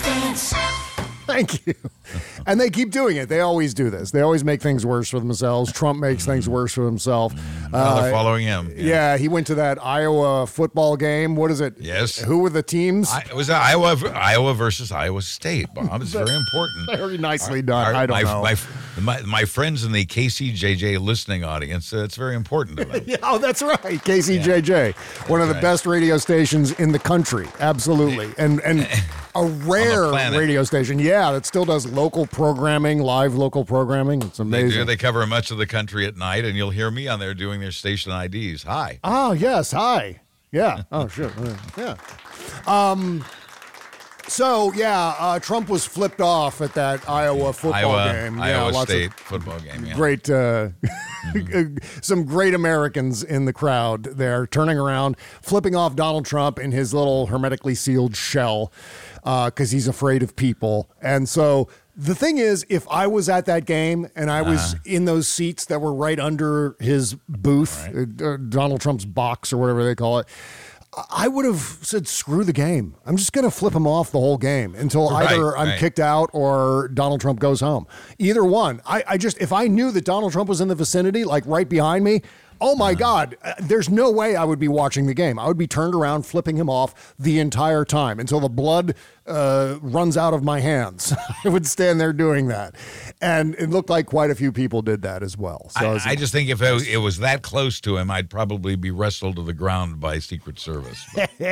Thank you. And they keep doing it. They always do this. They always make things worse for themselves. Trump makes things worse for himself. Well, they're Uh, following him. Yeah. he went to that Iowa football game. What is it? Yes. Who were the teams? I, it was Iowa Iowa versus Iowa State, Bob. It's very important. Very nicely done. Our- I don't my, know. My, My, my friends in the K C J J listening audience, uh, it's very important to them. Yeah, oh, that's right. K C J J, yeah. one of the right. best radio stations in the country. Absolutely. And and a rare radio station, yeah, that still does local programming, live local programming. It's amazing. They do. They cover much of the country at night, and you'll hear me on there doing their station I Ds. Hi. Oh, yes. Hi. Yeah. Oh, shit. Yeah. Um... So, yeah, uh, Trump was flipped off at that Iowa football Iowa, game. Iowa yeah, State of football game, yeah. Great, uh, mm-hmm. some great Americans in the crowd there, turning around, flipping off Donald Trump in his little hermetically sealed shell because uh, he's afraid of people. And so the thing is, if I was at that game and I was uh-huh. in those seats that were right under his booth, right. uh, Donald Trump's box or whatever they call it, I would have said, screw the game. I'm just going to flip him off the whole game until right, either I'm right. kicked out or Donald Trump goes home. Either one. I, I just, if I knew that Donald Trump was in the vicinity, like right behind me, oh my God, there's no way I would be watching the game. I would be turned around, flipping him off the entire time until the blood uh, runs out of my hands. I would stand there doing that. And it looked like quite a few people did that as well. So I, I, was, I just think if it, it was that close to him, I'd probably be wrestled to the ground by Secret Service.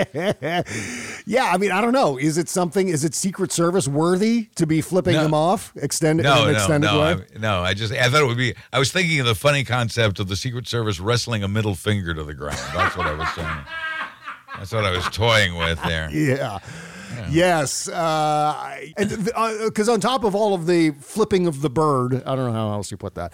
Yeah, I mean, I don't know. Is it something, is it Secret Service worthy to be flipping no. him off extended, no, in an no, extended no, way? I, no, I just, I thought it would be, I was thinking of the funny concept of the Secret Service wrestling a middle finger to the ground. That's what I was saying. That's what I was toying with there. Yeah. Yeah. Yes, uh, and because uh, on top of all of the flipping of the bird, I don't know how else you put that,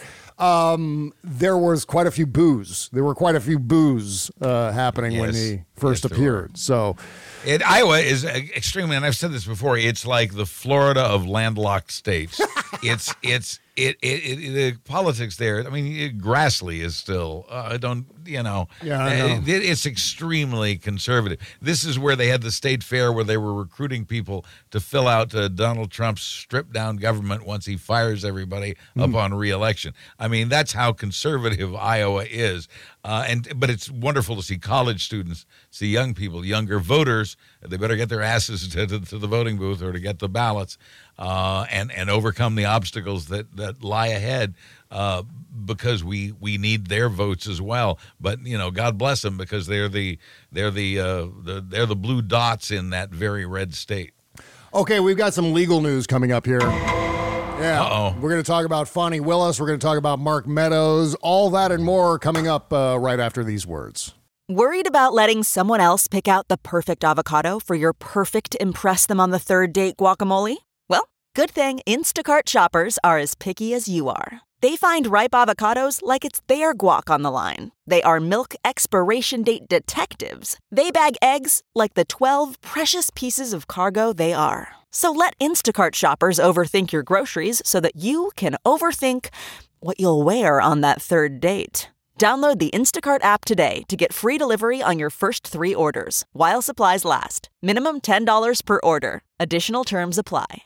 um, there was quite a few boos. There were quite a few boos uh, happening yes. when he first yes, appeared. So, it, Iowa is extremely, and I've said this before. It's like the Florida of landlocked states. it's it's it, it it the politics there. I mean, it, Grassley is still. I uh, don't you know? Yeah, I know. It, it's extremely conservative. This is where they had the state fair where they were recruiting people to fill out uh, Donald Trump's stripped down government once he fires everybody mm. upon re-election. I mean, that's how conservative Iowa is. Uh, and but it's wonderful to see college students, see young people, younger voters. They better get their asses to, to, to the voting booth or to get the ballots, uh, and and overcome the obstacles that, that lie ahead. Uh, because we, we need their votes as well. But you know, God bless them because they're the they're the, uh, the they're the blue dots in that very red state. Okay, we've got some legal news coming up here. Yeah, Uh-oh. We're going to talk about Fani Willis. We're going to talk about Mark Meadows. All that and more coming up uh, right after these words. Worried about letting someone else pick out the perfect avocado for your perfect impress them on the third date guacamole? Well, good thing Instacart shoppers are as picky as you are. They find ripe avocados like it's their guac on the line. They are milk expiration date detectives. They bag eggs like the twelve precious pieces of cargo they are. So let Instacart shoppers overthink your groceries so that you can overthink what you'll wear on that third date. Download the Instacart app today to get free delivery on your first three orders, while supplies last. Minimum ten dollars per order. Additional terms apply.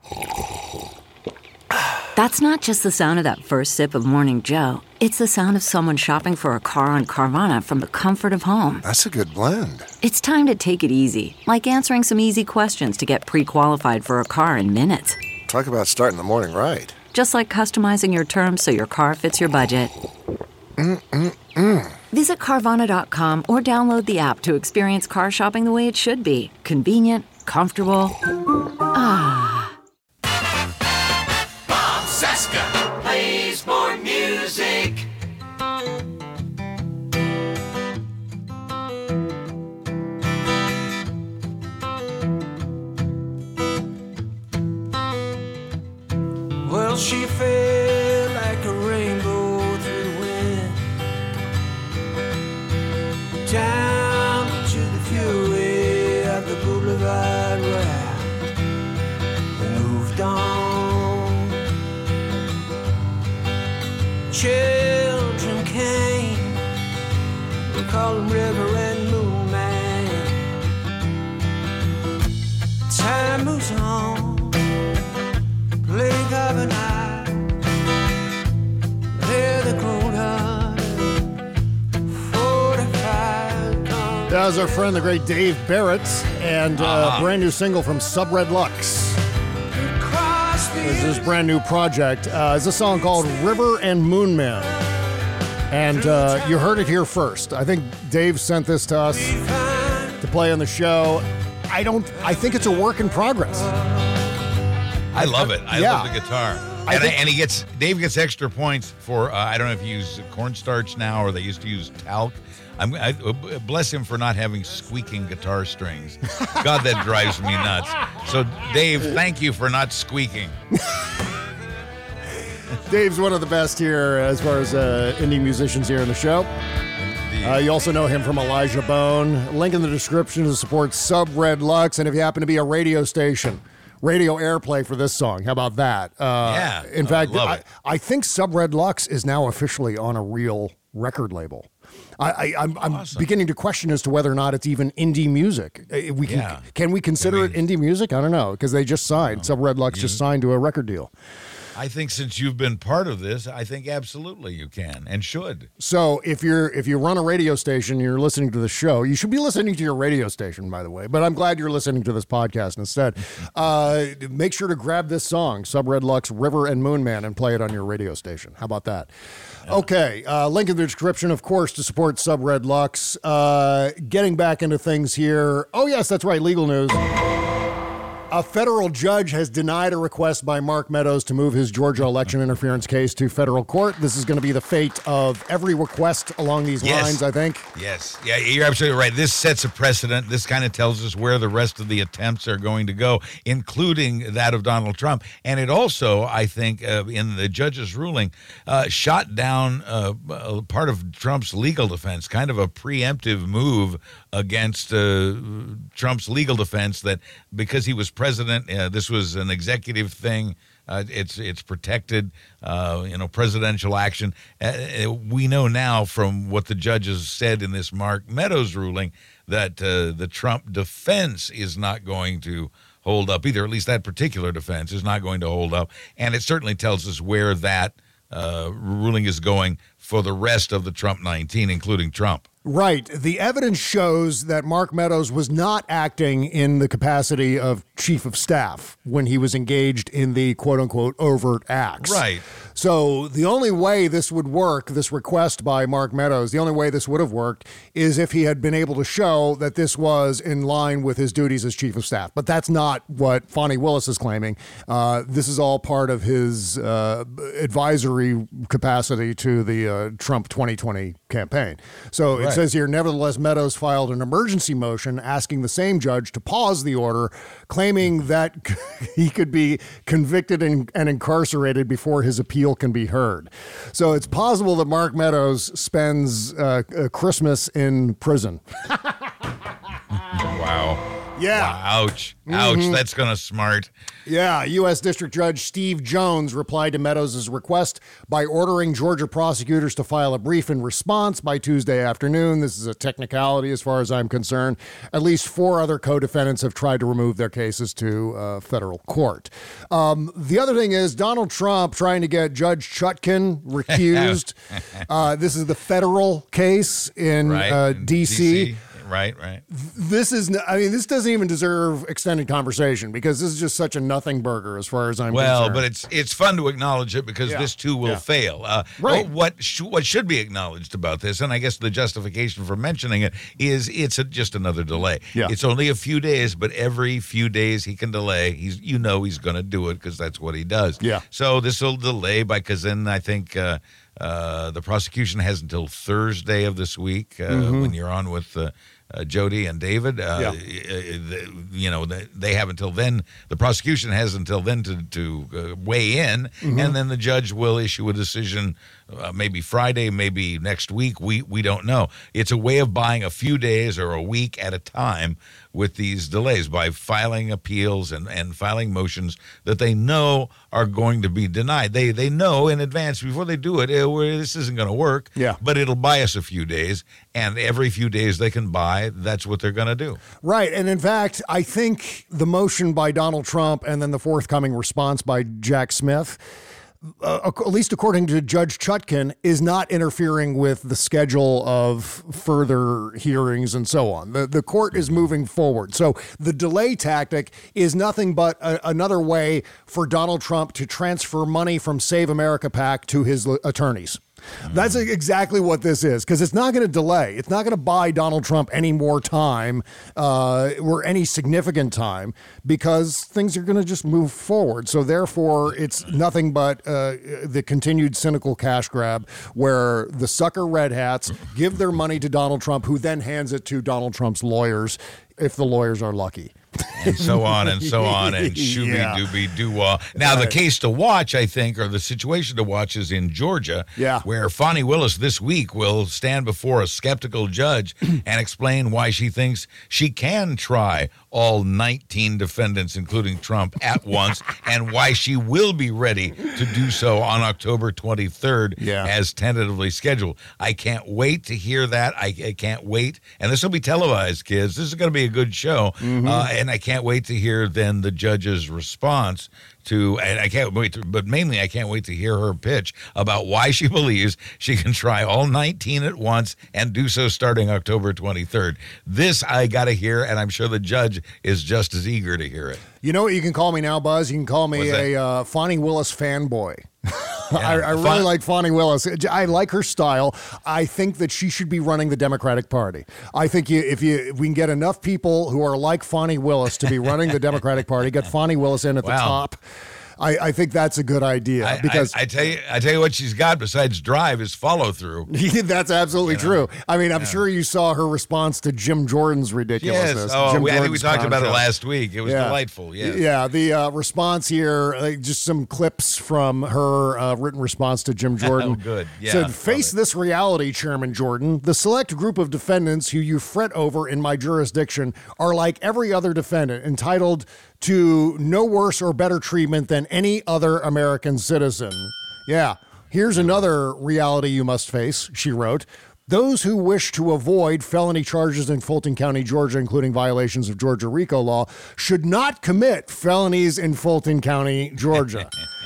That's not just the sound of that first sip of Morning Joe. It's the sound of someone shopping for a car on Carvana from the comfort of home. That's a good blend. It's time to take it easy, like answering some easy questions to get pre-qualified for a car in minutes. Talk about starting the morning right. Just like customizing your terms so your car fits your budget. Mm-mm-mm. Visit Carvana dot com or download the app to experience car shopping the way it should be. Convenient, comfortable. Ah. Bob Cesca plays more music. Well, she fell like a rainbow through the wind, down to the fury of the boulevard where we moved on. Children came, we call them River and Moon Man. Time moves on. Blink of an eye, they're the grown-up forty-five. That was our friend, the great Dave Barrett, and uh, uh-huh. a brand new single from Sub Red Lux. Across the This is his brand new project. Uh, it's a song called River and Moon Man. And uh, you heard it here first. I think Dave sent this to us to play on the show. I don't, I think it's a work in progress. I love it. I yeah. love the guitar. I and, think, I, and he gets, Dave gets extra points for, uh, I don't know if you use cornstarch now or they used to use talc. I'm, I bless him for not having squeaking guitar strings. God, that drives me nuts. So, Dave, thank you for not squeaking. Dave's one of the best here as far as uh, indie musicians here in the show. Uh, you also know him from Elijah Bone. Link in the description to support Sub Red Lux. And if you happen to be a radio station, radio airplay for this song. How about that? Uh, yeah. In fact, I, I, I think Sub Red Lux is now officially on a real record label. I, I, I'm, I'm awesome. beginning to question as to whether or not it's even indie music. Uh, We can, Yeah. can we consider I mean- it indie music? I don't know, because they just signed. No. Sub Red Lux just signed to a record deal. I think since you've been part of this, I think absolutely you can and should. So if you're if you run a radio station, you're listening to the show. You should be listening to your radio station, by the way. But I'm glad you're listening to this podcast instead. Uh, make sure to grab this song, Sub Red Lux, River and Moon Man, and play it on your radio station. How about that? Okay, uh, link in the description, of course, to support Sub Red Lux. Uh, getting back into things here. Oh yes, that's right. Legal news. A federal judge has denied a request by Mark Meadows to move his Georgia election interference case to federal court. This is going to be the fate of every request along these Yes. lines, I think. Yes. Yeah, you're absolutely right. This sets a precedent. This kind of tells us where the rest of the attempts are going to go, including that of Donald Trump. And it also, I think, uh, in the judge's ruling, uh, shot down uh, uh, part of Trump's legal defense, kind of a preemptive move against uh, Trump's legal defense that because he was president, uh, this was an executive thing. Uh, it's it's protected, uh, you know, presidential action. Uh, we know now from what the judges said in this Mark Meadows ruling that uh, the Trump defense is not going to hold up either. At least that particular defense is not going to hold up. And it certainly tells us where that uh, ruling is going for the rest of the Trump nineteen, including Trump. Right. The evidence shows that Mark Meadows was not acting in the capacity of chief of staff when he was engaged in the quote-unquote overt acts. Right. So the only way this would work, this request by Mark Meadows, the only way this would have worked is if he had been able to show that this was in line with his duties as chief of staff. But that's not what Fonnie Willis is claiming. Uh, this is all part of his uh, advisory capacity to the uh, Trump twenty twenty campaign. So it Right. says here, nevertheless, Meadows filed an emergency motion asking the same judge to pause the order, claiming that he could be convicted and, and incarcerated before his appeal can be heard. So it's possible that Mark Meadows spends uh, uh, Christmas in prison. Wow. Yeah. Wow. Ouch. Ouch. Mhm. That's going to smart. Yeah, U S District Judge Steve Jones replied to Meadows' request by ordering Georgia prosecutors to file a brief in response by Tuesday afternoon. This is a technicality as far as I'm concerned. At least four other co-defendants have tried to remove their cases to uh, federal court. Um, the other thing is Donald Trump trying to get Judge Chutkan recused. uh, this is the federal case in Right. uh, D C. D C. Right, right. This is, I mean, this doesn't even deserve extended conversation because this is just such a nothing burger as far as I'm Well, concerned. but it's it's fun to acknowledge it because Yeah. this too will Yeah. fail. Uh, Right. What sh- what should be acknowledged about this, and I guess the justification for mentioning it is it's a, just another delay. Yeah. It's only a few days, but every few days he can delay. He's you know he's going to do it because that's what he does. Yeah. So this will delay by because then I think. Uh, uh, the prosecution has until Thursday of this week uh, Mhm. when you're on with uh, uh, Jody and David. Uh, Yeah. You know, they, they have until then. The prosecution has until then to to uh, weigh in, Mhm. and then the judge will issue a decision. Uh, maybe Friday, maybe next week. We we don't know. It's a way of buying a few days or a week at a time with these delays by filing appeals and, and filing motions that they know are going to be denied. They they know in advance before they do it, eh, well, this isn't going to work. Yeah. But it'll buy us a few days, and every few days they can buy, that's what they're going to do. Right. And in fact, I think the motion by Donald Trump and then the forthcoming response by Jack Smith, uh, at least according to Judge Chutkan, is not interfering with the schedule of further hearings and so on. The, the court is moving forward. So the delay tactic is nothing but a, another way for Donald Trump to transfer money from Save America PAC to his attorneys. That's exactly what this is, because it's not going to delay. It's not going to buy Donald Trump any more time uh, or any significant time, because things are going to just move forward. So therefore, it's nothing but uh, the continued cynical cash grab where the sucker red hats give their money to Donald Trump, who then hands it to Donald Trump's lawyers, if the lawyers are lucky. And so on and so on and shooby Yeah. dooby doo wah. Now, the case to watch, I think, or the situation to watch is in Georgia, Yeah. where Fani Willis this week will stand before a skeptical judge and explain why she thinks she can try all nineteen defendants, including Trump, at once, and why she will be ready to do so on October twenty-third Yeah. as tentatively scheduled. I can't wait to hear that. I, I can't wait. And this will be televised, kids. This is going to be a good show. Mm-hmm. Uh, and I can't wait to hear then the judge's response to, and I can't wait to, but mainly I can't wait to hear her pitch about why she believes she can try all nineteen at once and do so starting October twenty-third. This I got to hear, and I'm sure the judge is just as eager to hear it. You know what you can call me now, Buzz? You can call me What's that? a uh, Fani Willis fanboy. Yeah, I, I really Fun- like Fani Willis. I like her style. I think that she should be running the Democratic Party. I think you, if you if we can get enough people who are like Fani Willis to be running the Democratic Party, get Fani Willis in at the Wow. top. I, I think that's a good idea I, because I, I tell you, I tell you what she's got besides drive is follow through. that's absolutely true. I mean, I'm sure you saw her response to Jim Jordan's ridiculousness. Yes. Oh, Jim we, I think we Jordan's talked about it concept. last week. It was Yeah. delightful. Yes. Yeah, the uh, response here, like, just some clips from her uh, written response to Jim Jordan. Oh, good. Yeah, Said, love face it. this reality, Chairman Jordan. The select group of defendants who you fret over in my jurisdiction are like every other defendant, entitled to no worse or better treatment than any other American citizen. Yeah. Here's another reality you must face, she wrote. Those who wish to avoid felony charges in Fulton County, Georgia, including violations of Georgia RICO law, should not commit felonies in Fulton County, Georgia.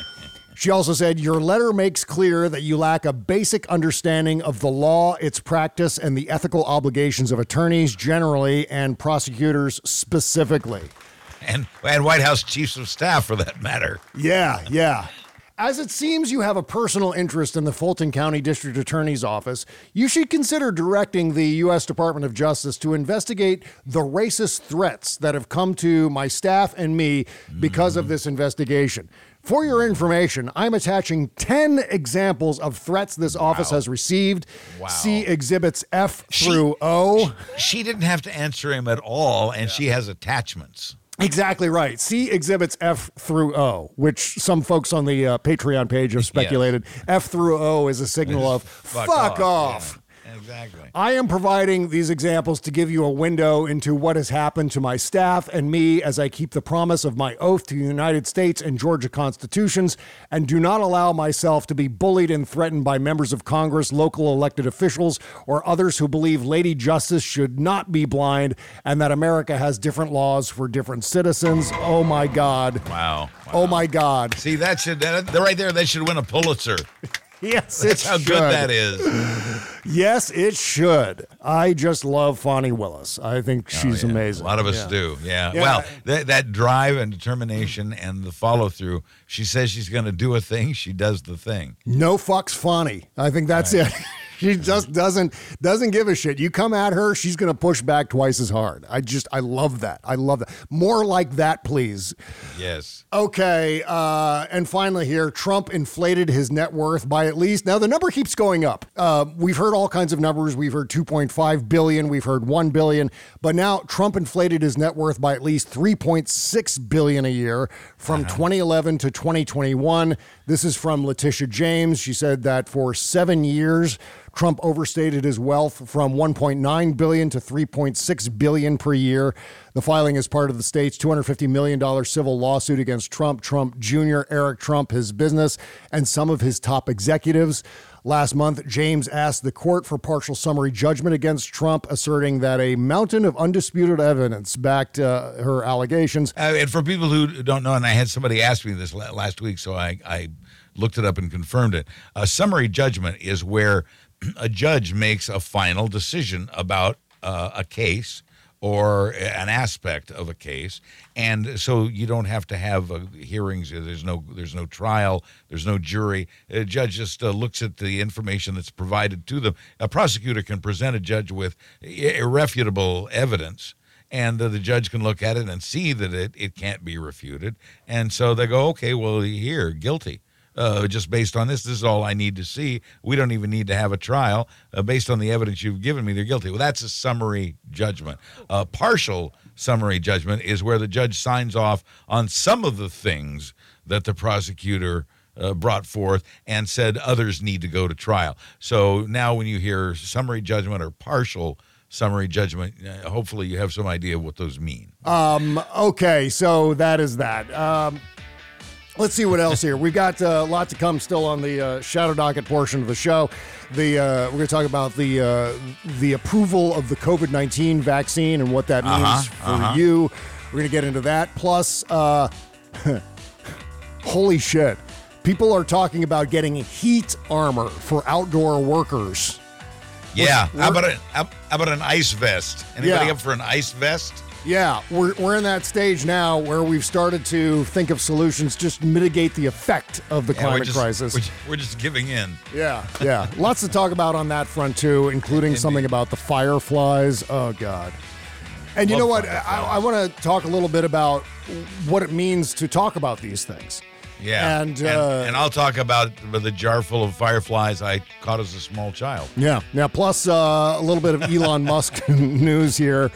She also said, your letter makes clear that you lack a basic understanding of the law, its practice, and the ethical obligations of attorneys generally and prosecutors specifically. And, and White House chiefs of staff, for that matter. Yeah, yeah. As it seems you have a personal interest in the Fulton County District Attorney's Office, you should consider directing the U S Department of Justice to investigate the racist threats that have come to my staff and me because of this investigation. For your information, I'm attaching ten examples of threats this office has received. Wow. See Exhibits F through O. She didn't have to answer him at all, and she has attachments. Exactly right. See Exhibits F through O, which some folks on the uh, Patreon page have speculated. F through O is a signal of fuck, Fuck off. off. Yeah, exactly. I am providing these examples to give you a window into what has happened to my staff and me as I keep the promise of my oath to the United States and Georgia constitutions and do not allow myself to be bullied and threatened by members of Congress, local elected officials, or others who believe Lady Justice should not be blind and that America has different laws for different citizens. Oh my God. Wow. wow. Oh my God. See, that should, that, right there, that should win a Pulitzer. Yes, That's it how should. good that is. Yes, it should. I just love Fani Willis. I think she's Oh, yeah. amazing. A lot of us Yeah. do. Yeah. Yeah. Well, that, that drive and determination and the follow through. She says she's going to do a thing. She does the thing. No fucks Fani. I think that's it. She just doesn't doesn't give a shit. You come at her, she's going to push back twice as hard. I just, I love that. I love that. More like that, please. Yes. Okay, uh, and finally here, Trump inflated his net worth by at least, now the number keeps going up. Uh, we've heard all kinds of numbers. We've heard two point five billion, we've heard one billion, but now Trump inflated his net worth by at least three point six billion a year from uh-huh. twenty eleven to twenty twenty-one. This is from Letitia James. She said that for seven years, Trump overstated his wealth from one point nine billion dollars to three point six billion dollars per year. The filing is part of the state's two hundred fifty million dollars civil lawsuit against Trump, Trump Junior, Eric Trump, his business, and some of his top executives. Last month, James asked the court for partial summary judgment against Trump, asserting that a mountain of undisputed evidence backed uh, her allegations. Uh, and for people who don't know, and I had somebody ask me this last week, so I, I looked it up and confirmed it. A summary judgment is where a judge makes a final decision about uh, a case or an aspect of a case, and so you don't have to have uh, hearings. There's no there's no trial. There's no jury. A judge just uh, looks at the information that's provided to them. A prosecutor can present a judge with irrefutable evidence, and uh, the judge can look at it and see that it, it can't be refuted. And so they go, okay, well, here, guilty. Uh, just based on this, this is all I need to see. We don't even need to have a trial. Uh, based on the evidence you've given me, they're guilty. Well, that's a summary judgment. A partial summary judgment is where the judge signs off on some of the things that the prosecutor uh, brought forth and said others need to go to trial. So now when you hear summary judgment or partial summary judgment, uh, hopefully you have some idea of what those mean. Um, okay, so that is that. Um, let's see what else here. We've got uh, a lot to come still on the uh, Shadow Docket portion of the show. The uh, we're going to talk about the uh, the approval of the covid nineteen vaccine and what that means uh-huh, for uh-huh. you. We're going to get into that. Plus, uh, holy shit, people are talking about getting heat armor for outdoor workers. Yeah, We're, how about an how about an ice vest? Anybody Yeah. up for an ice vest? Yeah, we're we're in that stage now where we've started to think of solutions just to mitigate the effect of the Yeah, climate we're just, crisis. We're, we're just giving in. Yeah, yeah. Lots to talk about on that front, too, including Indeed. something about the fireflies. Oh, God. And you Love know what? fireflies. I, I want to talk a little bit about what it means to talk about these things. Yeah, And, and, uh, and I'll talk about the jar full of fireflies I caught as a small child. Yeah. Now, plus uh, a little bit of Elon Musk news here.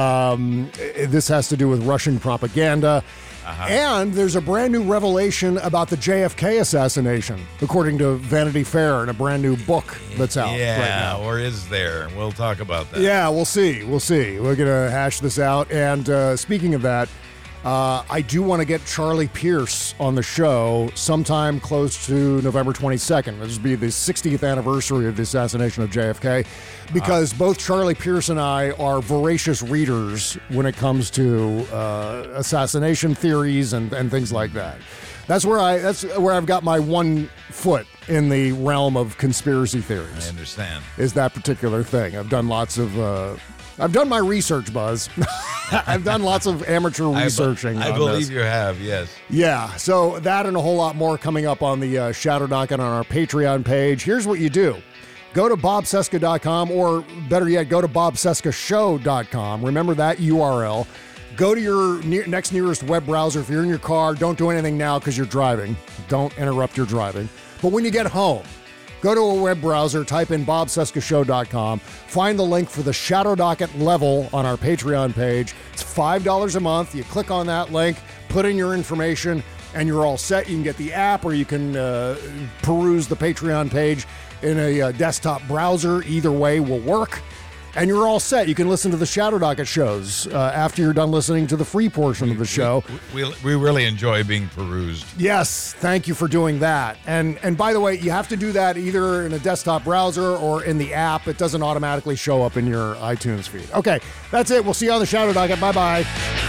Um, this has to do with Russian propaganda. Uh-huh. And there's a brand new revelation about the J F K assassination, according to Vanity Fair, in a brand new book that's out Yeah, right now. or is there? We'll talk about that. Yeah, we'll see. We'll see. We're going to hash this out. And uh, speaking of that, uh, I do want to get Charlie Pierce on the show sometime close to November twenty-second. This will be the sixtieth anniversary of the assassination of J F K, because uh, both Charlie Pierce and I are voracious readers when it comes to uh, assassination theories and, and things like that. That's where I. That's where I've got my one foot in the realm of conspiracy theories. I understand. Is that particular thing? I've done lots of. Uh, I've done my research, Buzz. I've done lots of amateur researching. I, be- I on believe this. you have. Yes. Yeah. So that and a whole lot more coming up on the uh, Shadow Docket on our Patreon page. Here's what you do. Go to bob cesca dot com, or better yet, go to bob cesca show dot com. Remember that U R L. Go to your near, next nearest web browser. If you're in your car, don't do anything now because you're driving. Don't interrupt your driving. But when you get home, go to a web browser, type in bob cesca show dot com, find the link for the Shadow Docket level on our Patreon page. It's five dollars a month. You click on that link, put in your information, and you're all set. You can get the app, or you can uh, peruse the Patreon page in a uh, desktop browser. Either way will work. And you're all set. You can listen to the Shadow Docket shows uh, after you're done listening to the free portion of the show. We, we, we really enjoy being perused. Yes, thank you for doing that. And and by the way, you have to do that either in a desktop browser or in the app. It doesn't automatically show up in your iTunes feed. Okay, that's it. We'll see you on the Shadow Docket. Bye-bye.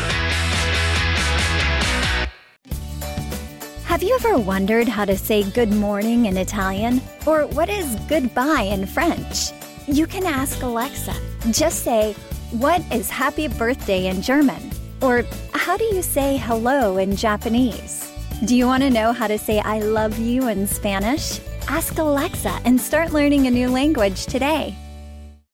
Have you ever wondered how to say good morning in Italian? Or what is goodbye in French? You can ask Alexa. Just say, what is happy birthday in German? Or how do you say hello in Japanese? Do you want to know how to say I love you in Spanish? Ask Alexa and start learning a new language today.